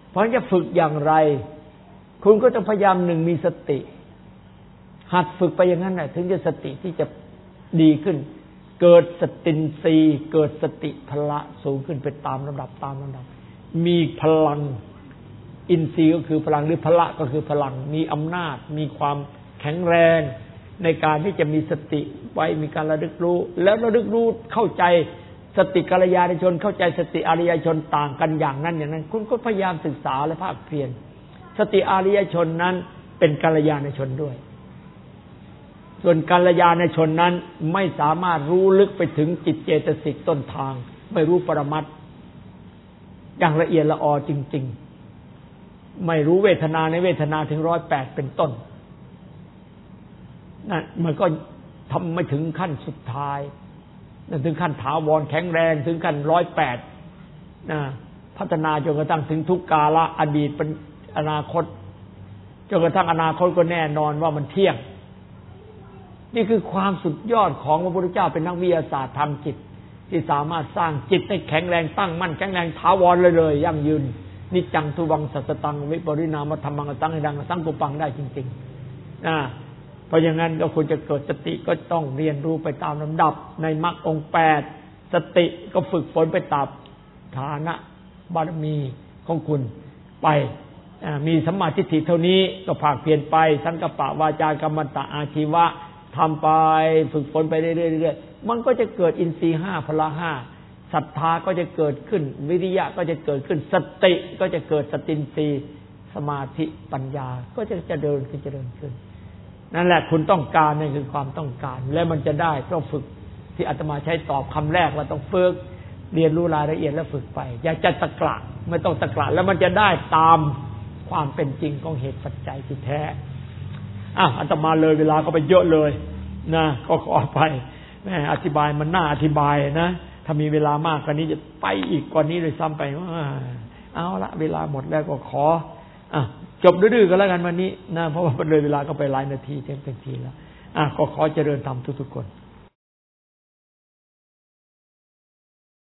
A: เพราะฉะนั้นจะฝึกอย่างไรคุณก็ต้องพยายามหนึ่งมีสติหัดฝึกไปอย่างนั้นแหละถึงจะสติที่จะดีขึ้นเกิดสตินทรีย์เกิดสติพละสูงขึ้นไปตามลำดับมีพลังอินทรีย์ก็คือพลังหรือพละก็คือพลังมีอำนาจมีความแข็งแรงในการที่จะมีสติไว้มีการระลึกรู้แล้วระลึกรู้เข้าใจสติกัลยาณชนเข้าใจสติอริยชนต่างกันอย่างนั้นอย่างนั้นคุณก็พยายามศึกษาและภาคเพียรสติอริยชนนั้นเป็นกัลยาณชนด้วยส่วนกัลยาณชนนั้นไม่สามารถรู้ลึกไปถึงจิตเจตสิกต้นทางไม่รู้ปรมัตถ์อย่างละเอียดละออจริงๆไม่รู้เวทนาในเวทนาถึง108เป็นต้นนั่นมันก็ทำไม่ถึงขั้นสุดท้ายนั่นถึงขั้นถาวรแข็งแรงถึงขั้น108นะพัฒนาจนกระทั่งถึงทุกกาลอดีตเป็นอนาคตจนกระทั่งอนาคตก็แน่นอนว่ามันเที่ยงนี่คือความสุดยอดของพระพุทธเจ้าเป็นนักวิทยาศาสตร์ทางจิตที่สามารถสร้างจิตให้แข็งแรงตั้งมั่นแข็งแรงถาวรเลยยั่งยืนนิจจังทุวังสัสตังวิปริณามธรรมังสังให้ดังสังกุปังได้จริงๆเพราะอย่างนั้นก็ควรจะเกิดสติก็ต้องเรียนรู้ไปตามลำดับในมรรคองค์8สติก็ฝึกฝนไปตามฐานะบารมีของคุณไปมีสัมมาทิฏฐิเท่านี้ก็ภาคเพียรไปสังกัปปะวาจากัมมันตะอาชีวะทำไปฝึกฝนไปเรื่อยๆมันก็จะเกิดอินทรีย์5พละ5ศรัทธาก็จะเกิดขึ้นวิริยะก็จะเกิดขึ้นสติก็จะเกิดสตินทรีย์สมาธิปัญญาก็จะเจริญขึ้นนั่นแหละคุณต้องการนั่นคือความต้องการและมันจะได้ต้องฝึกที่อาตมาใช้ตอบคำแรกว่าต้องฝึกเรียนรู้รายละเอียดแล้วฝึกไปอย่าจะตะกละไม่ต้องตะกละแล้วมันจะได้ตามความเป็นจริงของเหตุปัจจัยที่แท้อาตมาเลยเวลาก็ไปเยอะเลยนะก็ขอไปแม่อธิบายมันน่าอธิบายนะถ้ามีเวลามากกว่านี้จะไปอีกกว่านี้เลยซ้ำไปเอาละเวลาหมดแล้วก็ขอจบดื้อๆกันแล้วกันวันนี้นะเพราะว่าเลยเวลาก็ไปหลายนาทีเต็มทีแล้วก็ขอเจริญธรรมทุกๆคน